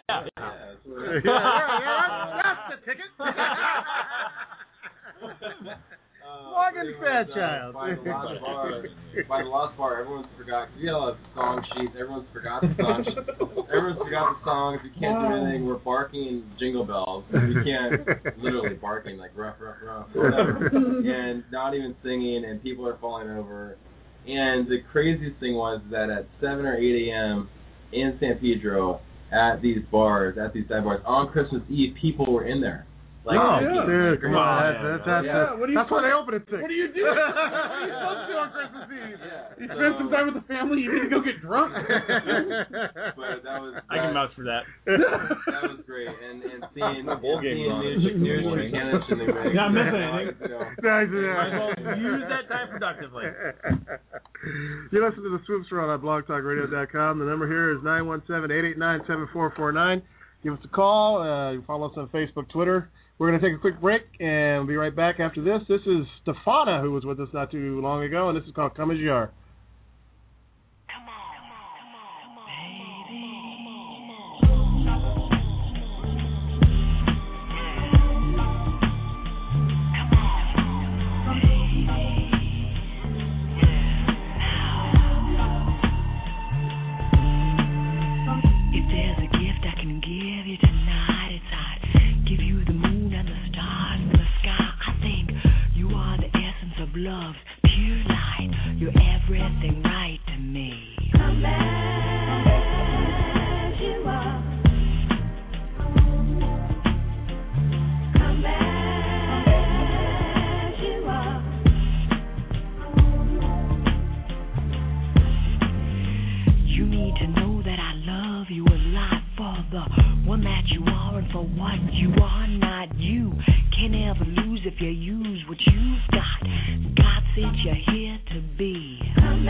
That's the ticket. Morgan Fish. that child. By the Lost Bar, everyone's forgot. Because we had all the song sheets. Everyone's forgot the song sheets. Everyone's forgot the songs. We can't do anything. We're barking jingle bells. We can't literally barking like rough, whatever. And not even singing, and people are falling over. And the craziest thing was that at 7 or 8 a.m. in San Pedro, at these bars, at these dive bars, on Christmas Eve, people were in there. Like, dude, come on. That's why they open at 6. What do you do? What are you supposed to do on Christmas Eve? You spend some time with the family, you need to go get drunk. But that was... I can vouch for that. That was great. And seeing News Buchanan in the mix. Not missing anything. Might as well use that time productively. You listen to the Swoops World on blogtalkradio.com. The number here is 917-889-7449. Give us a call. You can follow us on Facebook, Twitter. We're going to take a quick break, and we'll be right back after this. This is Stefana, who was with us not too long ago, and this is called Come As You Are. Love's pure light, you're everything right to me. Come as you are. Come as you are. You need to know that I love you a lot for the one that you are and for what you are not. You can never lose if you use what you've got. God sent you here to be. Come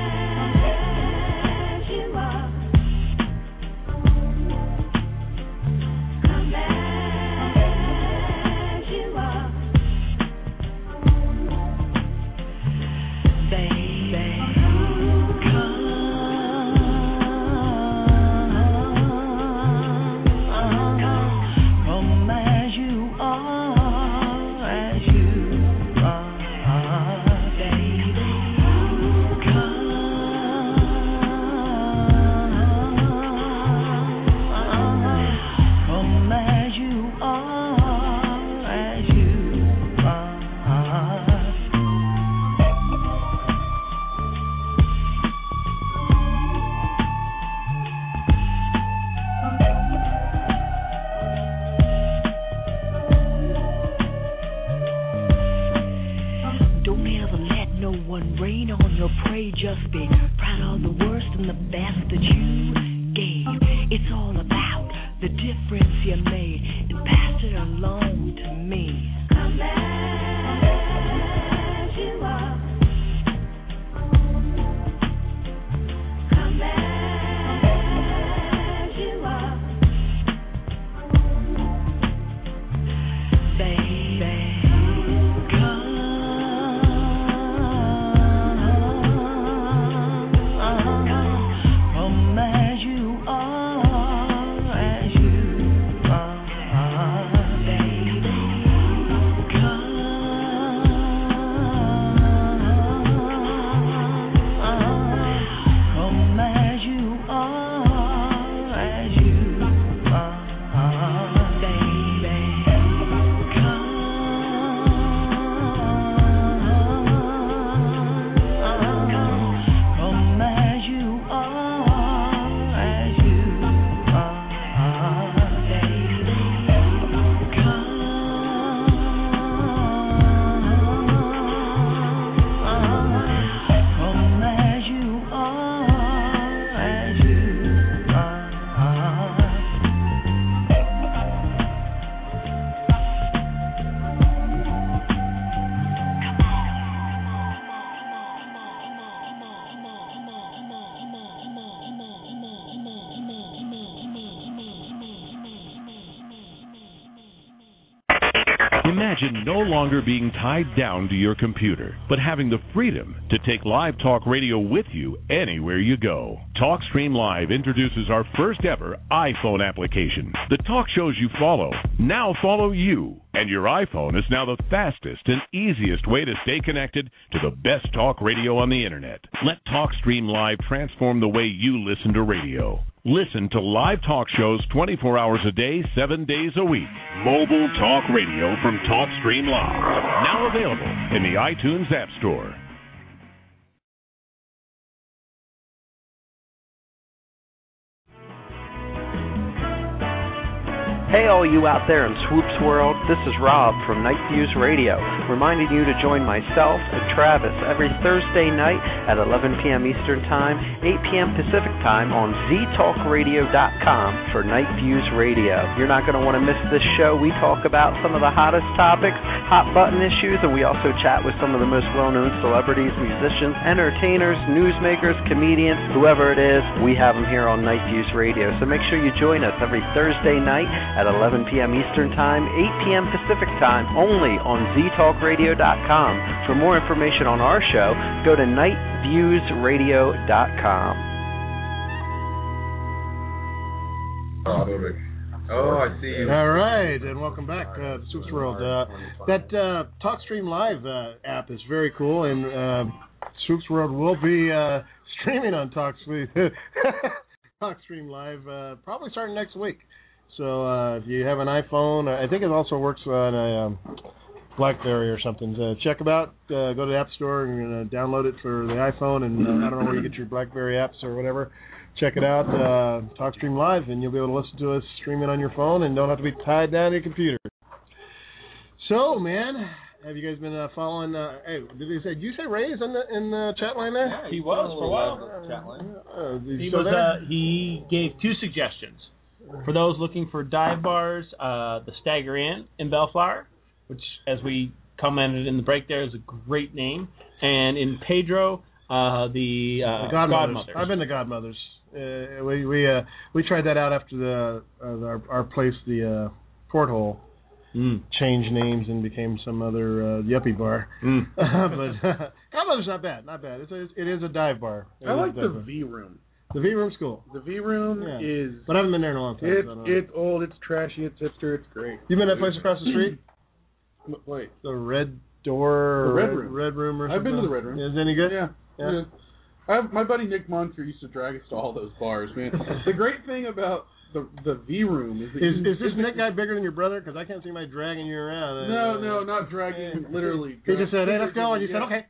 as you are. Come as you are. Baby, come as you are. Just be proud of the worst and the best that you gave. It's all about the difference you made and passed it along to me. Come as you are. Come as you are. Baby, come. Imagine no longer being tied down to your computer, but having the freedom to take Live Talk Radio with you anywhere you go. TalkStream Live introduces our first ever iPhone application. The talk shows you follow now follow you, and your iPhone is now the fastest and easiest way to stay connected to the best talk radio on the Internet. Let TalkStream Live transform the way you listen to radio. Listen to live talk shows 24 hours a day, 7 days a week. Mobile talk radio from TalkStream Live. Now available in the iTunes App Store. Hey, all you out there in Swoops World, this is Rob from Night Views Radio, reminding you to join myself and Travis every Thursday night at 11 p.m. Eastern Time, 8 p.m. Pacific Time on ztalkradio.com for Night Views Radio. You're not going to want to miss this show. We talk about some of the hottest topics, hot button issues, and we also chat with some of the most well-known celebrities, musicians, entertainers, newsmakers, comedians, whoever it is. We have them here on Night Views Radio, so make sure you join us every Thursday night at 11 p.m. Eastern Time, 8 p.m. Pacific Time, only on ztalkradio.com. For more information on our show, go to nightviewsradio.com. Oh, I see you. All right, and welcome back to Swoops World. That TalkStream Live app is very cool, and Swoops World will be streaming on TalkStream Live probably starting next week. So if you have an iPhone, I think it also works on a BlackBerry or something. Check it out. Go to the App Store and download it for the iPhone. And I don't know where you get your BlackBerry apps or whatever. Check it out, TalkStream Live, and you'll be able to listen to us streaming on your phone and don't have to be tied down to your computer. So, man, have you guys been following? Hey, did you say Ray is in the chat line there? Yeah, he was for a while. Chat line. He gave two suggestions. For those looking for dive bars, the Stagger Inn in Bellflower, which, as we commented in the break there, is a great name. And in Pedro, the Godmothers. I've been to Godmothers. We tried that out after our place, the Porthole, changed names and became some other yuppie bar. But Godmothers not bad. It is a dive bar. I like the V Room. The V Room's cool. The V Room is... But I haven't been there in a long time. It's old, it's trashy, it's hipster, it's great. You been to that place across the street? Wait. The Red Door... The Red Room. Red Room or something? I've been to the Red Room. Is it any good? Yeah. My buddy Nick Monster used to drag us to all those bars, man. The great thing about the V Room is... Is this Nick guy bigger than your brother? Because I can't see my dragging you around. No, not dragging, literally. He just said, hey, let's go, and you said, okay.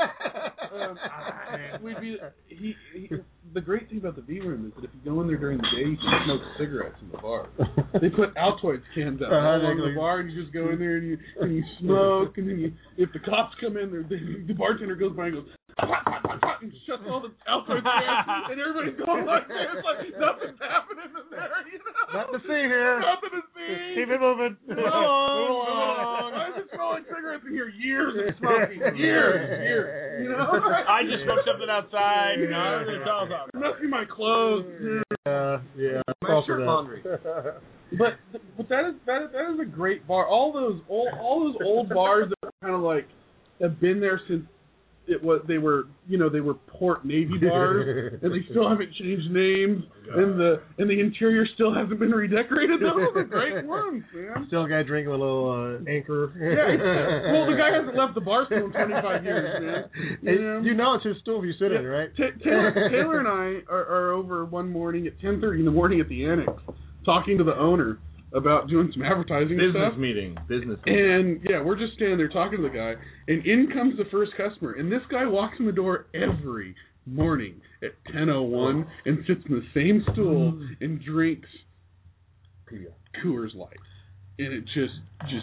The great thing about the V Room is that if you go in there during the day, you can smoke cigarettes in the bar. They put Altoids cans out along the bar, and you just go in there and you smoke, and then if the cops come in, the bartender goes by and goes, and shuts all the Altoids cans, and everybody's going like this, like nothing's happening in there, you know? Nothing to see here. Nothing to see. Keep it moving. Move along. I've been smelling cigarettes in here years of smoking. Years. You know? I just smoked something outside. You know, it must be my clothes. Yeah. My shirt laundry. But that is a great bar. All those old bars that kind of like have been there since they were Port Navy bars, and they still haven't changed names, and the interior still hasn't been redecorated. Those are great ones, man. Still a guy drinking a little Anchor. Yeah. Well, the guy hasn't left the bar stool in 25 years, man. You know it's his stool if you sit in it, right? Taylor and I are over one morning at 10:30 in the morning at the Annex, talking to the owner about doing some advertising business stuff. meeting. And we're just standing there talking to the guy, and in comes the first customer, and this guy walks in the door every morning at 10:01 and sits in the same stool and drinks Coors Light, and it just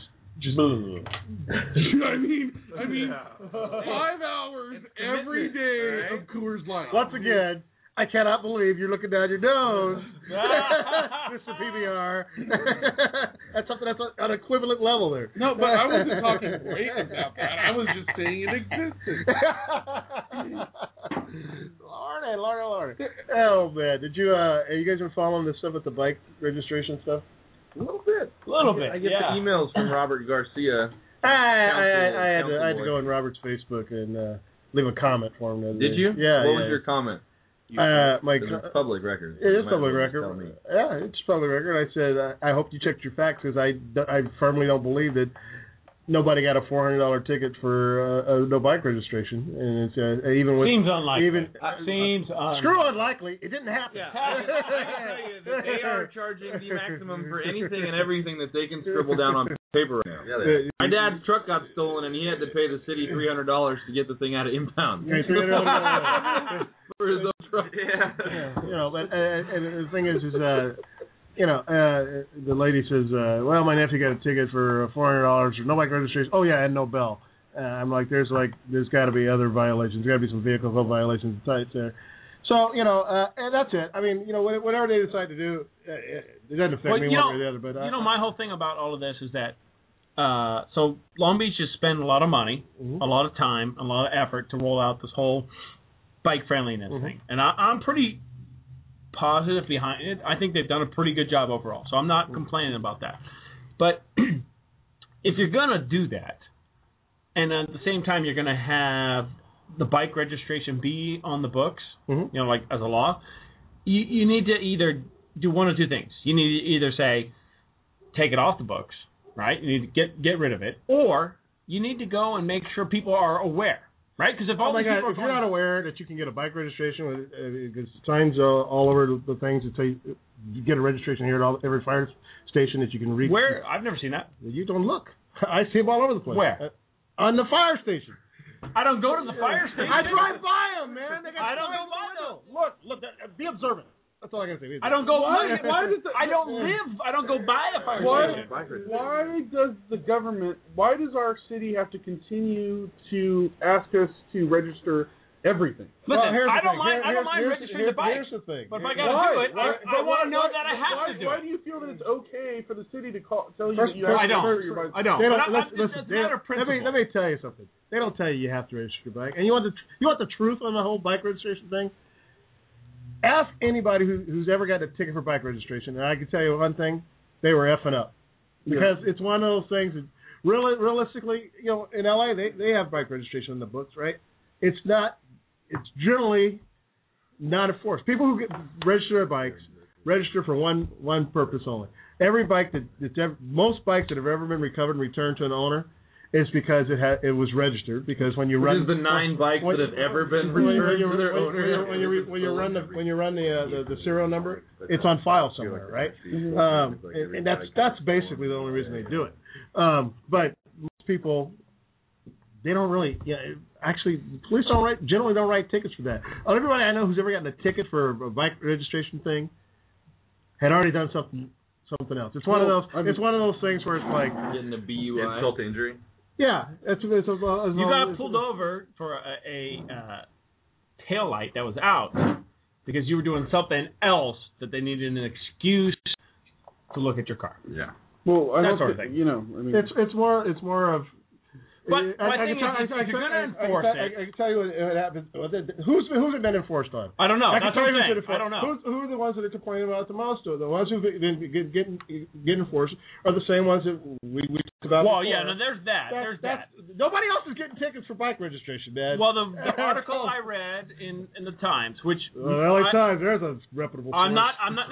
I mean 5 hours every day of Coors Light. Once again, I cannot believe you're looking down your nose, Mr. PBR. That's something that's an equivalent level there. No, but I wasn't talking great about that. I was just saying it existed. Lordy. Oh, man. Did you, have you guys been following this stuff with the bike registration stuff? A little bit. I get the emails from Robert Garcia. I had to go on Robert's Facebook and leave a comment for him. Did you? Yeah. What was your comment? It's public record. It is public record. Yeah, it's public record. I said, I hope you checked your facts because I firmly don't believe that nobody got a $400 ticket for no bike registration, and it's even with seems unlikely. Screw unlikely. It didn't happen. Yeah. I can tell you that they are charging the maximum for anything and everything that they can scribble down on paper right now. Yeah, my dad's truck got stolen, and he had to pay the city $300 to get the thing out of impound. For his own truck. Yeah. You know, but and the thing is the lady says, well, my nephew got a ticket for $400 for no bike registration. Oh yeah, and no bell. I'm like, there's got to be other violations. There's got to be some vehicle code violations there. So and that's it. I mean, whatever they decide to do, it doesn't affect me one way or the other. But my whole thing about all of this is that so Long Beach has spent a lot of money, a lot of time, a lot of effort to roll out this whole bike friendliness thing, and I'm pretty positive behind it. I think they've done a pretty good job overall, so I'm not complaining about that. But if you're going to do that, and at the same time you're going to have the bike registration be on the books, like as a law, you need to either do one of two things. You need to either say, take it off the books, right? You need to get rid of it, or you need to go and make sure people are aware. Right, because if if you're not aware that you can get a bike registration, because signs all over the things that say you get a registration here at every fire station that you can read. Where? I've never seen that. You don't look. I see them all over the place. Where? On the fire station. I don't go to the fire station. I drive by them, man. I don't go by them. Look. Be observant. That's all I gotta say. I don't go. I don't go by a fire station. Why does our city have to continue to ask us to register everything? Listen, I don't mind registering the bike. Here's the thing. But if I gotta do it, I want to know that I have to do it. Why do you feel that it's okay for the city to tell you that you have to register your bike? I don't. Let me tell you something. They don't tell you you have to register your bike. And you want the truth on the whole bike registration thing? Ask anybody who's ever got a ticket for bike registration, and I can tell you one thing: they were effing up, because it's one of those things that realistically, in LA they have bike registration in the books, right? It's generally not enforced. People who register their bikes register for one purpose only. Every bike most bikes that have ever been recovered and returned to an owner. It's because it was registered. Because when you run, the 9 bikes that have ever been returned to their owner. When you run the serial number, it's on file somewhere, right? And that's basically the only reason they do it. But most people, they don't really. Actually, police generally don't write tickets for that. Everybody I know who's ever gotten a ticket for a bike registration thing had already done something else. It's one of those things where it's like getting a BUI, insult to injury. Yeah, you got pulled over for a tail light that was out because you were doing something else that they needed an excuse to look at your car. Yeah. Well, that sort of thing. It's more of. But my thing is, if you're going to enforce it, I can tell you what happens. Who's it been enforced on? I don't know. I don't know. Who are the ones that are complaining about it the most? The ones who get enforced are the same ones that we talked about. Well, before. yeah, no, there's that. Nobody else is getting tickets for bike registration, Dad. Well, the article I read in the Times, which LA Times, there's a reputable source. I'm not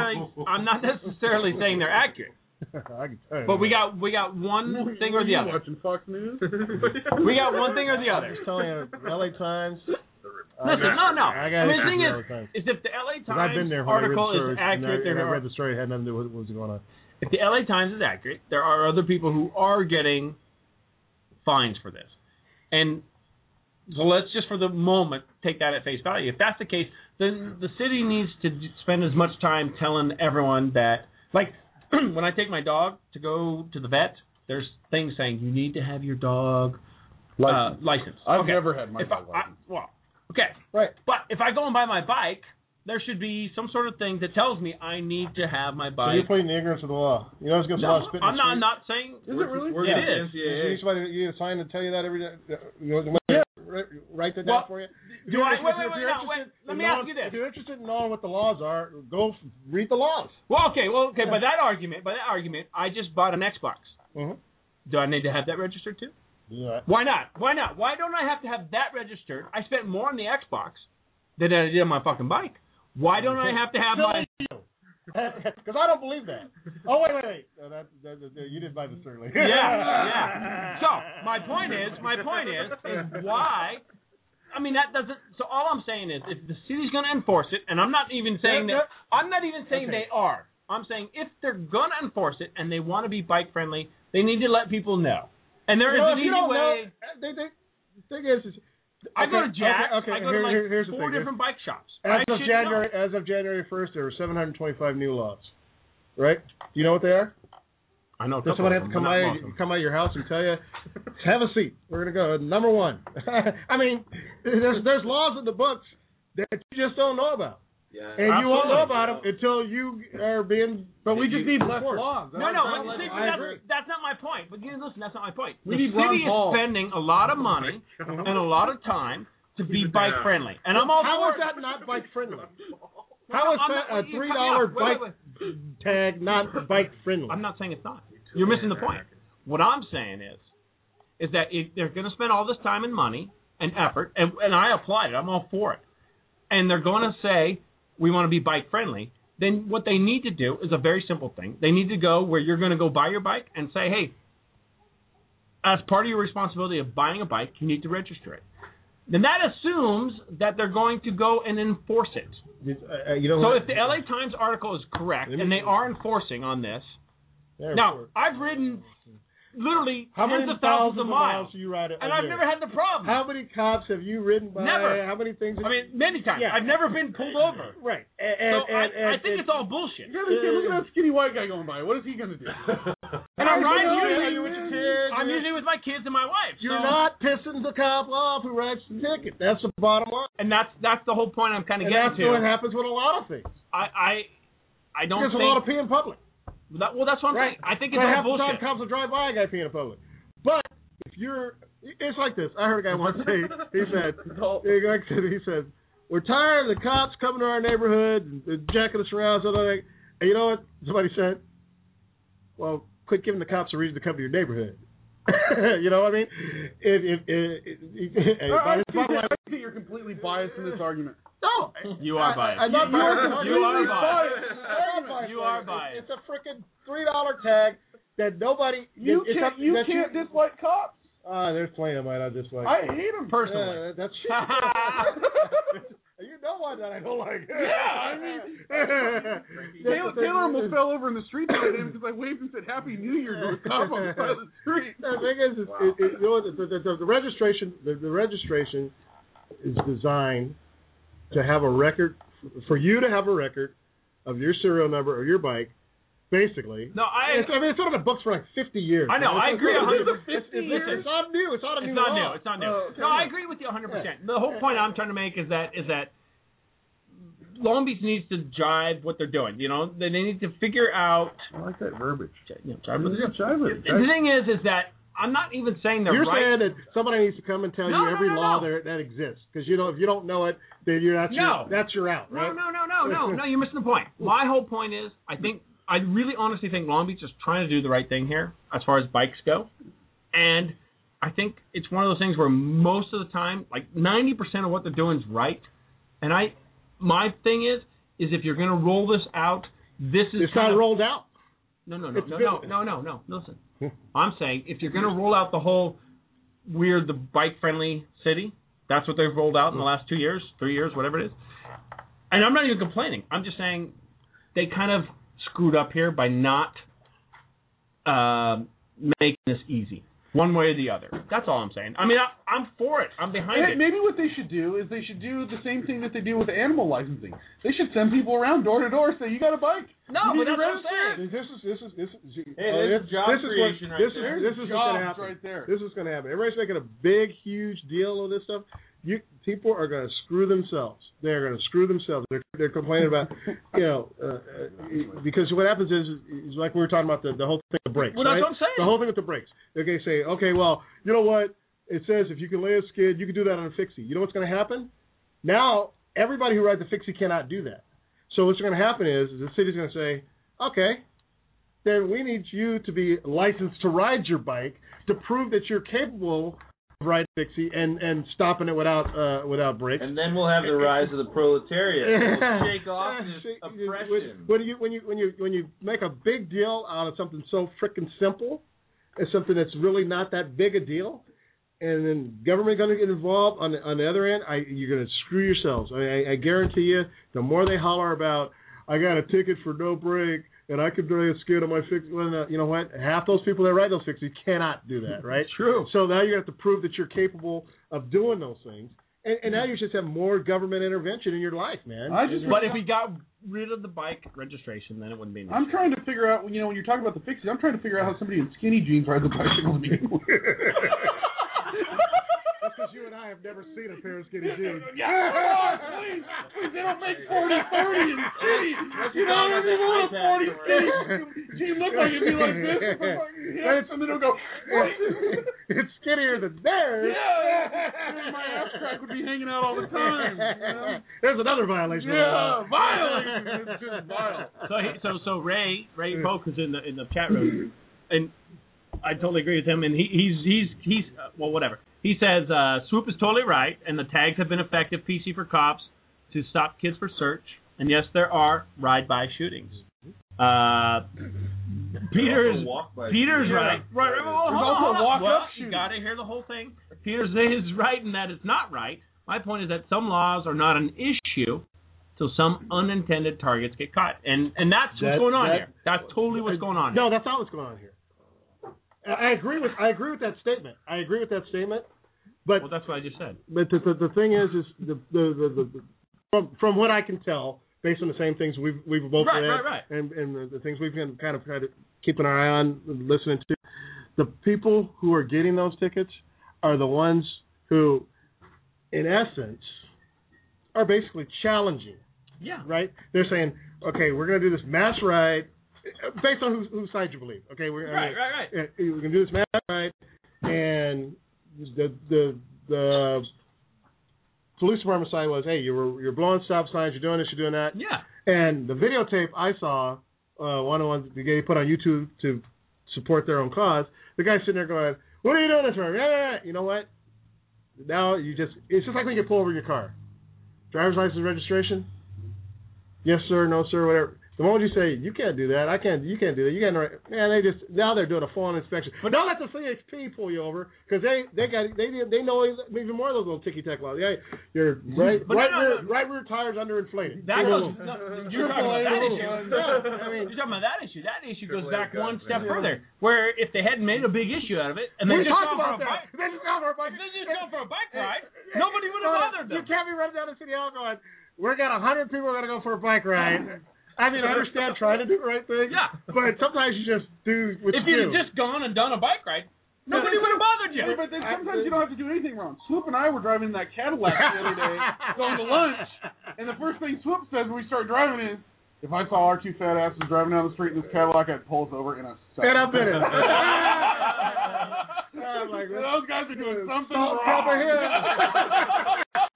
necessarily saying they're accurate. I can tell you. But we got one thing or the other. Watching Fox News? We got one thing or the other. I'm just telling you, LA Times. Listen, no. I mean, the thing is if the LA Times article is accurate, I read the story. It had nothing to do with what was going on. If the LA Times is accurate, there are other people who are getting fines for this, and so let's just for the moment take that at face value. If that's the case, then the city needs to spend as much time telling everyone that, like. When I take my dog to go to the vet, there's things saying you need to have your dog license. I've never had my dog license. Okay. Right. But if I go and buy my bike, there should be some sort of thing that tells me I need to have my bike. So you're putting the ignorance of the law. You know, it's no, I'm not saying. Is it really? It is. You need a sign to tell you that every day. Write that down for you. Wait. Let me ask you this. If you're interested in knowing what the laws are, go read the laws. Well, okay. By that argument, I just bought an Xbox. Mm-hmm. Do I need to have that registered too? Yeah. Why not? Why don't I have to have that registered? I spent more on the Xbox than I did on my fucking bike. Why don't I have to have my... Because I don't believe that. Oh, wait. No, you didn't buy the Sterling. Yeah. So, my point is why... I mean, that doesn't... So, all I'm saying is, if the city's going to enforce it, and I'm not even saying that... I'm not even saying they are. I'm saying if they're going to enforce it and they want to be bike-friendly, they need to let people know. And there is an easy way... The thing is I go to Jack's. I go to like 4 different bike shops. As of January 1st, there were 725 new laws. Right? Do you know what they are? I know. Does someone have to come by your house and tell you, have a seat. We're gonna go. Number 1. I mean, there's laws in the books that you just don't know about. Yeah, and you won't know about them until you are being. But we just need less laws. No, that's not my point. But listen, that's not my point. The city is spending a lot of money and a lot of time to be bike friendly, and I'm all for it. How is that not bike friendly? How is a $3 bike tag not bike friendly? I'm not saying it's not. You're missing the point. What I'm saying is that if they're going to spend all this time and money and effort, and I applied it, I'm all for it, and they're going to say, we want to be bike friendly, then what they need to do is a very simple thing. They need to go where you're going to go buy your bike and say, hey, as part of your responsibility of buying a bike, you need to register it. Then that assumes that they're going to go and enforce it. So if the LA Times article is correct and they are enforcing on this, now I've ridden literally tens of thousands of miles, you ride and I've never had the problem. How many cops have you ridden by? Never. How many things? Many times. Yeah. I've never been pulled over. Right. I think it's all bullshit. You gotta say, look at that skinny white guy going by. What is he gonna do? And I'm riding usually with your kids. I'm usually with my kids and my wife. You're not pissing the cop off who writes the ticket. That's the bottom line. And that's the whole point I'm kind of getting to. That's what happens with a lot of things. I don't think... There's a lot of pee in public. That's what I'm saying. I think it's all half bullshit. Half the time cops will drive by a guy peeing in public. But if you're... It's like this. I heard a guy once say, he said, we're tired of the cops coming to our neighborhood and jacking us around. And you know what? Somebody said, well, quit giving the cops a reason to come to your neighborhood. You know what I mean? I think you're completely biased in this argument. No, you are biased. I'm not biased. You are biased. It's a freaking $3 tag that nobody. You can't dislike cops. There's plenty of mine I dislike. I hate them personally. That's shit. You know why that I don't like. Yeah, I mean, Taylor almost fell over in the street today because I waved and said Happy New Year to a cop on the side of the street. The thing is, you know, the registration. The registration is designed to have a record, for you to have a record of your serial number or your bike, basically. No, it's been in the books for like 50 years. I know, I agree 100%. It's not new. It's not a new law. It's not new. No, I agree with you 100%. Yeah. The whole point I'm trying to make is that Long Beach needs to jive what they're doing. You know, they need to figure out. I like that verbiage. Jive with it. The thing is that I'm not even saying they're right. You're saying that somebody needs to come and tell you every law that exists, because if you don't know it, then that's your out, right? No, you're missing the point. My whole point is, I really honestly think Long Beach is trying to do the right thing here as far as bikes go, and I think it's one of those things where most of the time, like 90% of what they're doing is right, and my thing is if you're going to roll this out, it's not rolled out. No. Listen, I'm saying if you're going to roll out the whole, we're the bike-friendly city, that's what they've rolled out in the last 2 years, 3 years, whatever it is. And I'm not even complaining. I'm just saying they kind of screwed up here by not making this easy, one way or the other. That's all I'm saying. I mean, I'm for it. I'm behind it. Maybe what they should do is they should do the same thing that they do with animal licensing. They should send people around door to door, say, you got a bike. No, but that's what I'm saying. This is job creation right there. This is what's going to happen. Right there. This is going to happen. Everybody's making a big, huge deal of this stuff. People are going to screw themselves. They're going to screw themselves. They're complaining about, because what happens is like we were talking about the whole thing with the brakes. Well, that's what I'm saying. The whole thing with the brakes. They're going to say, okay, well, you know what? It says if you can lay a skid, you can do that on a fixie. You know what's going to happen? Now, everybody who rides a fixie cannot do that. So what's going to happen is the city's going to say, okay, then we need you to be licensed to ride your bike to prove that you're capable right fixie and stopping it without brakes. And then we'll have the rise of the proletariat. We'll shake off this oppression. When you make a big deal out of something so frickin' simple, it's something that's really not that big a deal, and then government going to get involved on the other end, you're going to screw yourselves. I guarantee you, the more they holler about, I got a ticket for no brake, and I could drive a skid on my fix. Well, you know what? Half those people that ride those fixes cannot do that, right? True. So now you have to prove that you're capable of doing those things, and now you just have more government intervention in your life, man. But if we got rid of the bike registration, then it wouldn't be an issue. I'm trying to figure out, when you're talking about the fixes, I'm trying to figure out how somebody in skinny jeans rides a bicycle to begin with. That's because you and I have never seen a pair of skinny jeans. Please, they don't make 40-30 in skinny. You know, if you want a 40 skinny jean look like it'd be like this, and then it'll go. It's skinnier than theirs. Yeah. My ass crack would be hanging out all the time. You know? There's another violation. Yeah, violation. It's just vile. So Ray Polk is in the chat room, and I totally agree with him. And he's well, whatever. He says Swoop is totally right, and the tags have been effective PC for cops to stop kids for search. And yes, there are ride-by shootings. Peter's right. Right. There's also a walk-up shooting. You got to hear the whole thing. Peter is right in that it's not right. My point is that some laws are not an issue till some unintended targets get caught, and that's what's going on here. That's totally what's going on. No, that's not what's going on here. I agree with that statement. But that's what I just said. But the thing is from what I can tell, based on the same things we've both read, and the things we've been kind of keeping our eye on, listening to, the people who are getting those tickets are the ones who, in essence, are basically challenging. Yeah. Right? They're saying, okay, we're going to do this mass ride. Based on whose side you believe, okay? We're going to do this mass ride, and the police department side was, hey, you're blowing stop signs, you're doing this, you're doing that. Yeah. And the videotape I saw, one of the ones they put on YouTube to support their own cause, the guy's sitting there going, what are you doing this for? You know what? Now it's just like when you pull over your car. Driver's license registration? Yes, sir, no, sir, whatever. The moment you say, you can't do that, you can't do that, now they're doing a full-on inspection. But don't let the CHP pull you over, because they know even more of those little ticky-tack laws. Yeah, your right rear tire's underinflated. You're talking about that issue. You're talking about that issue. That issue goes back one step further, where if they hadn't made a big issue out of it, and they just gone for a bike ride, nobody would have bothered them. You can't be running down the city hall going, we got 100 people who are going to go for a bike ride. I mean, I understand trying to do the right thing. Yeah. But sometimes you just do what you do. If you'd just gone and done a bike ride, nobody would have bothered you. But then sometimes you don't have to do anything wrong. Swoop and I were driving that Cadillac the other day, going to lunch, and the first thing Swoop says when we start driving is, if I saw our two fat asses driving down the street in this Cadillac, I'd pull us over in a second. And I've been in. Like, those guys are doing something wrong.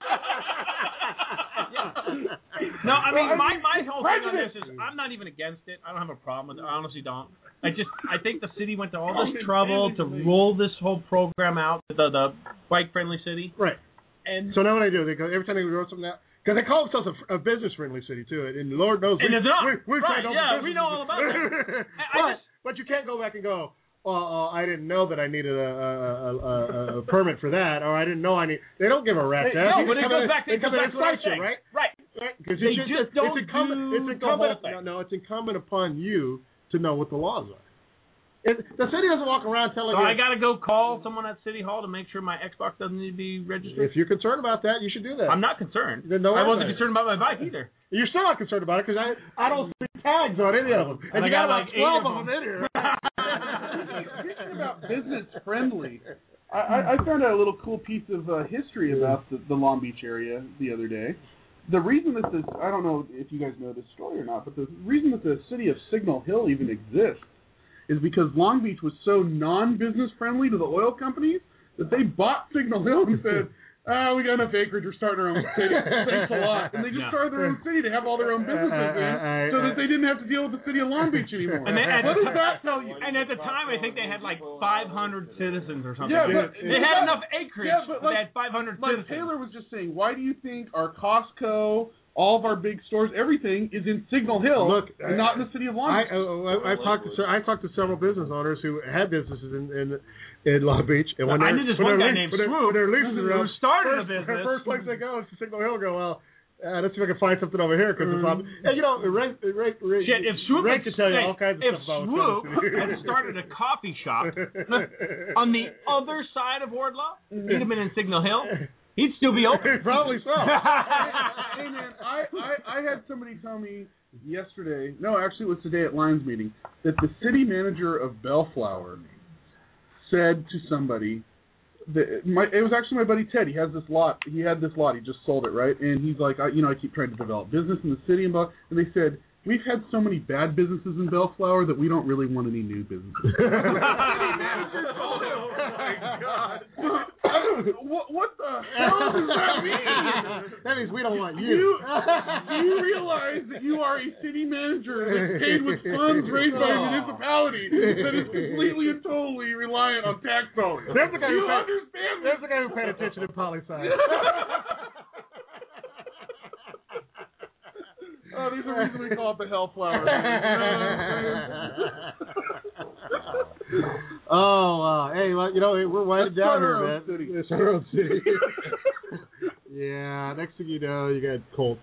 No, I mean, my whole thing on this is I'm not even against it. I don't have a problem with it. I honestly don't. I think the city went to all this trouble to roll this whole program out, the bike-friendly city. Right. And so now what I do, every time they roll something out, because they call themselves a business-friendly city, too, and Lord knows we know all about that. But you can't go back and go, I didn't know that I needed a permit for that, or I didn't know I need. They don't give a rat's ass. No, but it goes back to what I'm saying, right? Right. Because they just don't do the whole thing. No, it's incumbent upon you to know what the laws are. The city doesn't walk around telling you. I got to go call someone at City Hall to make sure my Xbox doesn't need to be registered? If you're concerned about that, you should do that. I'm not concerned. I wasn't concerned about my bike either. You're still not concerned about it because I don't see tags on any of them. And you got like 12 of them in here. Speaking about business friendly, I found out a little cool piece of history about the Long Beach area the other day. The reason that I don't know if you guys know this story or not, but the reason that the city of Signal Hill even exists is because Long Beach was so non-business friendly to the oil companies that they bought Signal Hill and said, we got enough acreage, we're starting our own city. Thanks a lot. And they just started their own city to have all their own businesses in, so that they didn't have to deal with the city of Long Beach anymore. And what does that tell you? And at the time, I think they had like 500 citizens or something. Yeah, but they had enough acreage, but they had 500 citizens. Taylor was just saying, why do you think our Costco, all of our big stores, everything is in Signal Hill and not in the city of Long Beach? I talked to several business owners who had businesses in Long Beach, and when I knew this one guy named Swoop who started a business. The first place they go is to Signal Hill. Go, well, let's see if I can find something over here because it's on. And if Swoop could tell you all kinds of stuff about Swoop had started a coffee shop on the other side of Wardlaw, he'd have been in Signal Hill. He'd still be open. Probably so. Hey man, I had somebody tell me yesterday. No, actually, it was today at Lions meeting that the city manager of Bellflower said to somebody that it was actually my buddy Ted. He has this lot. He had this lot. He just sold it, right? And he's like, I keep trying to develop business in the city and blah. And they said, we've had so many bad businesses in Bellflower that we don't really want any new businesses. The city manager told him, oh my God. What the hell does that mean? That means we don't want you. Do you realize that you are a city manager that's paid with funds raised by a municipality that is completely and totally reliant on tax dollars? There's the guy who paid attention to poli-sci. Oh, there's a reason we call it the Hellflower. Oh, wow. Hey, well, we're winding down here, man. It's our own city. Yeah, next thing you know, you got Colts.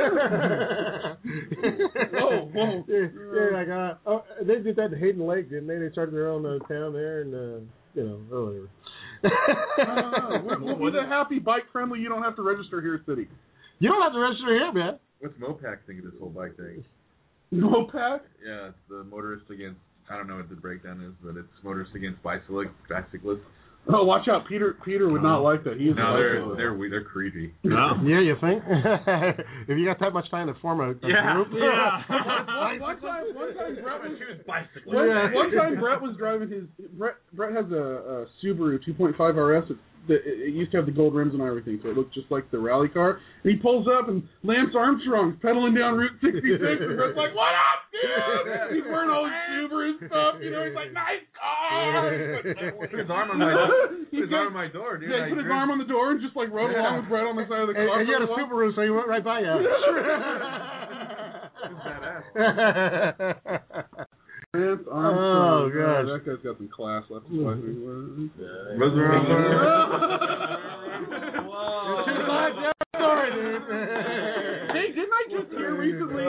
Whoa. Yeah, they did that in Hayden Lake, didn't they? They started their own town there, and, whatever. We'll be the happy, bike-friendly, you don't have to register here city. You don't have to register here, man. What's Mopac think of this whole bike thing? Mopac? Yeah, it's the motorist against, I don't know what the breakdown is, but it's motorist against bicyclists. Oh, watch out. Peter would not like that. They're creepy. No. Yeah, you think? If you got that much time to form a group. Yeah. One time Brett was driving his... Brett has a Subaru 2.5 RS. It used to have the gold rims and everything, so it looked just like the rally car. And he pulls up, and Lance Armstrong's pedaling down Route 66, and Brett's like, "What up, dude?" He's wearing all his Subaru stuff, he's like, "Nice car!" Put his arm on my door. Dude. Yeah, he put his arm on the door and just, rode along with Brett on the side of the car. And you had a Subaru, so he went right by you. Lance Armstrong. Oh, gosh. That guy's got some class left. Hey, didn't I just hear recently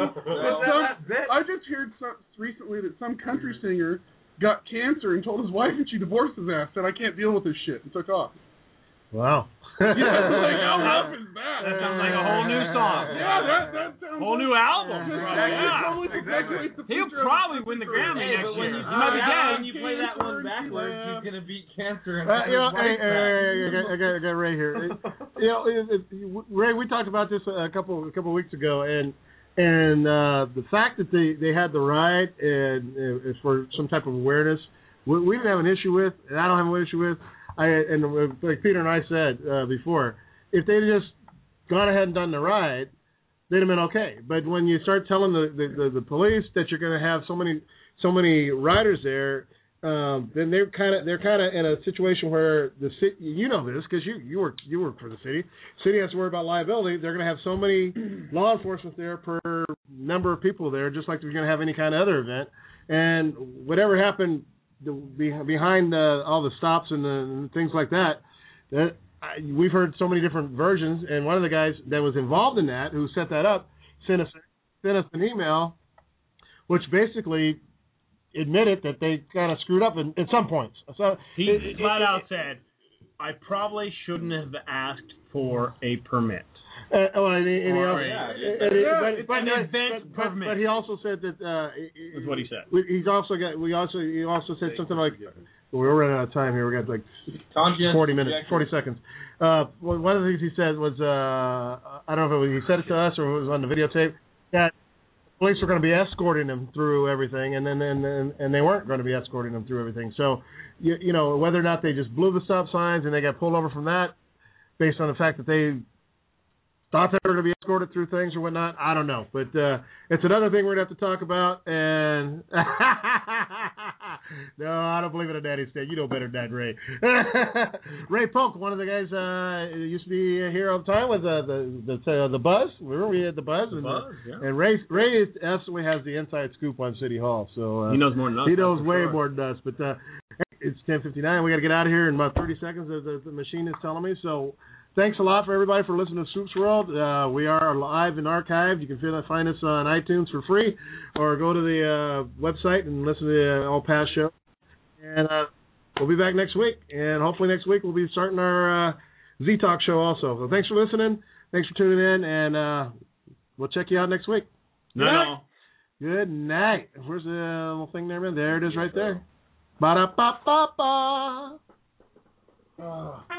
that some country singer got cancer and told his wife and she divorced his ass, said, I can't deal with this shit, and took off. Wow. How tough is that? That sounds like a whole new song. Yeah, that sounds whole new album. Exactly. He'll probably win the Grammy next year. When you play that one backwards, he's gonna beat cancer. And I got Ray here. Ray, we talked about this a couple weeks ago, and the fact that they had the ride and it's for some type of awareness, we didn't have an issue with, and I don't have an issue with. Like Peter and I said before, if they'd just gone ahead and done the ride, they'd have been okay. But when you start telling the police that you're going to have so many riders there, then they're kind of in a situation where the city, you know this because you work for the city. City has to worry about liability. They're going to have so many law enforcement there per number of people there, just like they're going to have any kind of other event. And whatever happened behind all the stops and things like that, we've heard so many different versions. And one of the guys that was involved in that, who set that up, sent us an email, which basically admitted that they kind of screwed up at some points. So he flat out said, "I probably shouldn't have asked for a permit." But he also said that. That's what he said. He also said something like, "We're running out of time here. We got 40 minutes, 40 seconds." One of the things he said was, I don't know if he said it to us or it was on the videotape, that police were going to be escorting them through everything, and they weren't going to be escorting them through everything. So, whether or not they just blew the stop signs and they got pulled over from that. based on the fact that they thought they were going to be escorted through things or whatnot. I don't know. But it's another thing we're going to have to talk about. And no, I don't believe in a daddy state. You know better than that, Ray. Ray Polk, one of the guys used to be here all the time with the Buzz. Remember we had the Buzz? And Ray absolutely has the inside scoop on City Hall. So he knows more than us. He knows way more than us. But it's 10:59. We got to get out of here in about 30 seconds, as the machine is telling me. So thanks a lot for everybody for listening to Swoops World. We are live and archived. You can find us on iTunes for free, or go to the website and listen to all past shows. And we'll be back next week. And hopefully next week we'll be starting our Z-Talk show also. So thanks for listening. Thanks for tuning in. And we'll check you out next week. No. Good night. Where's the little thing there, man? There it is right there. Ba-da-ba-ba-ba.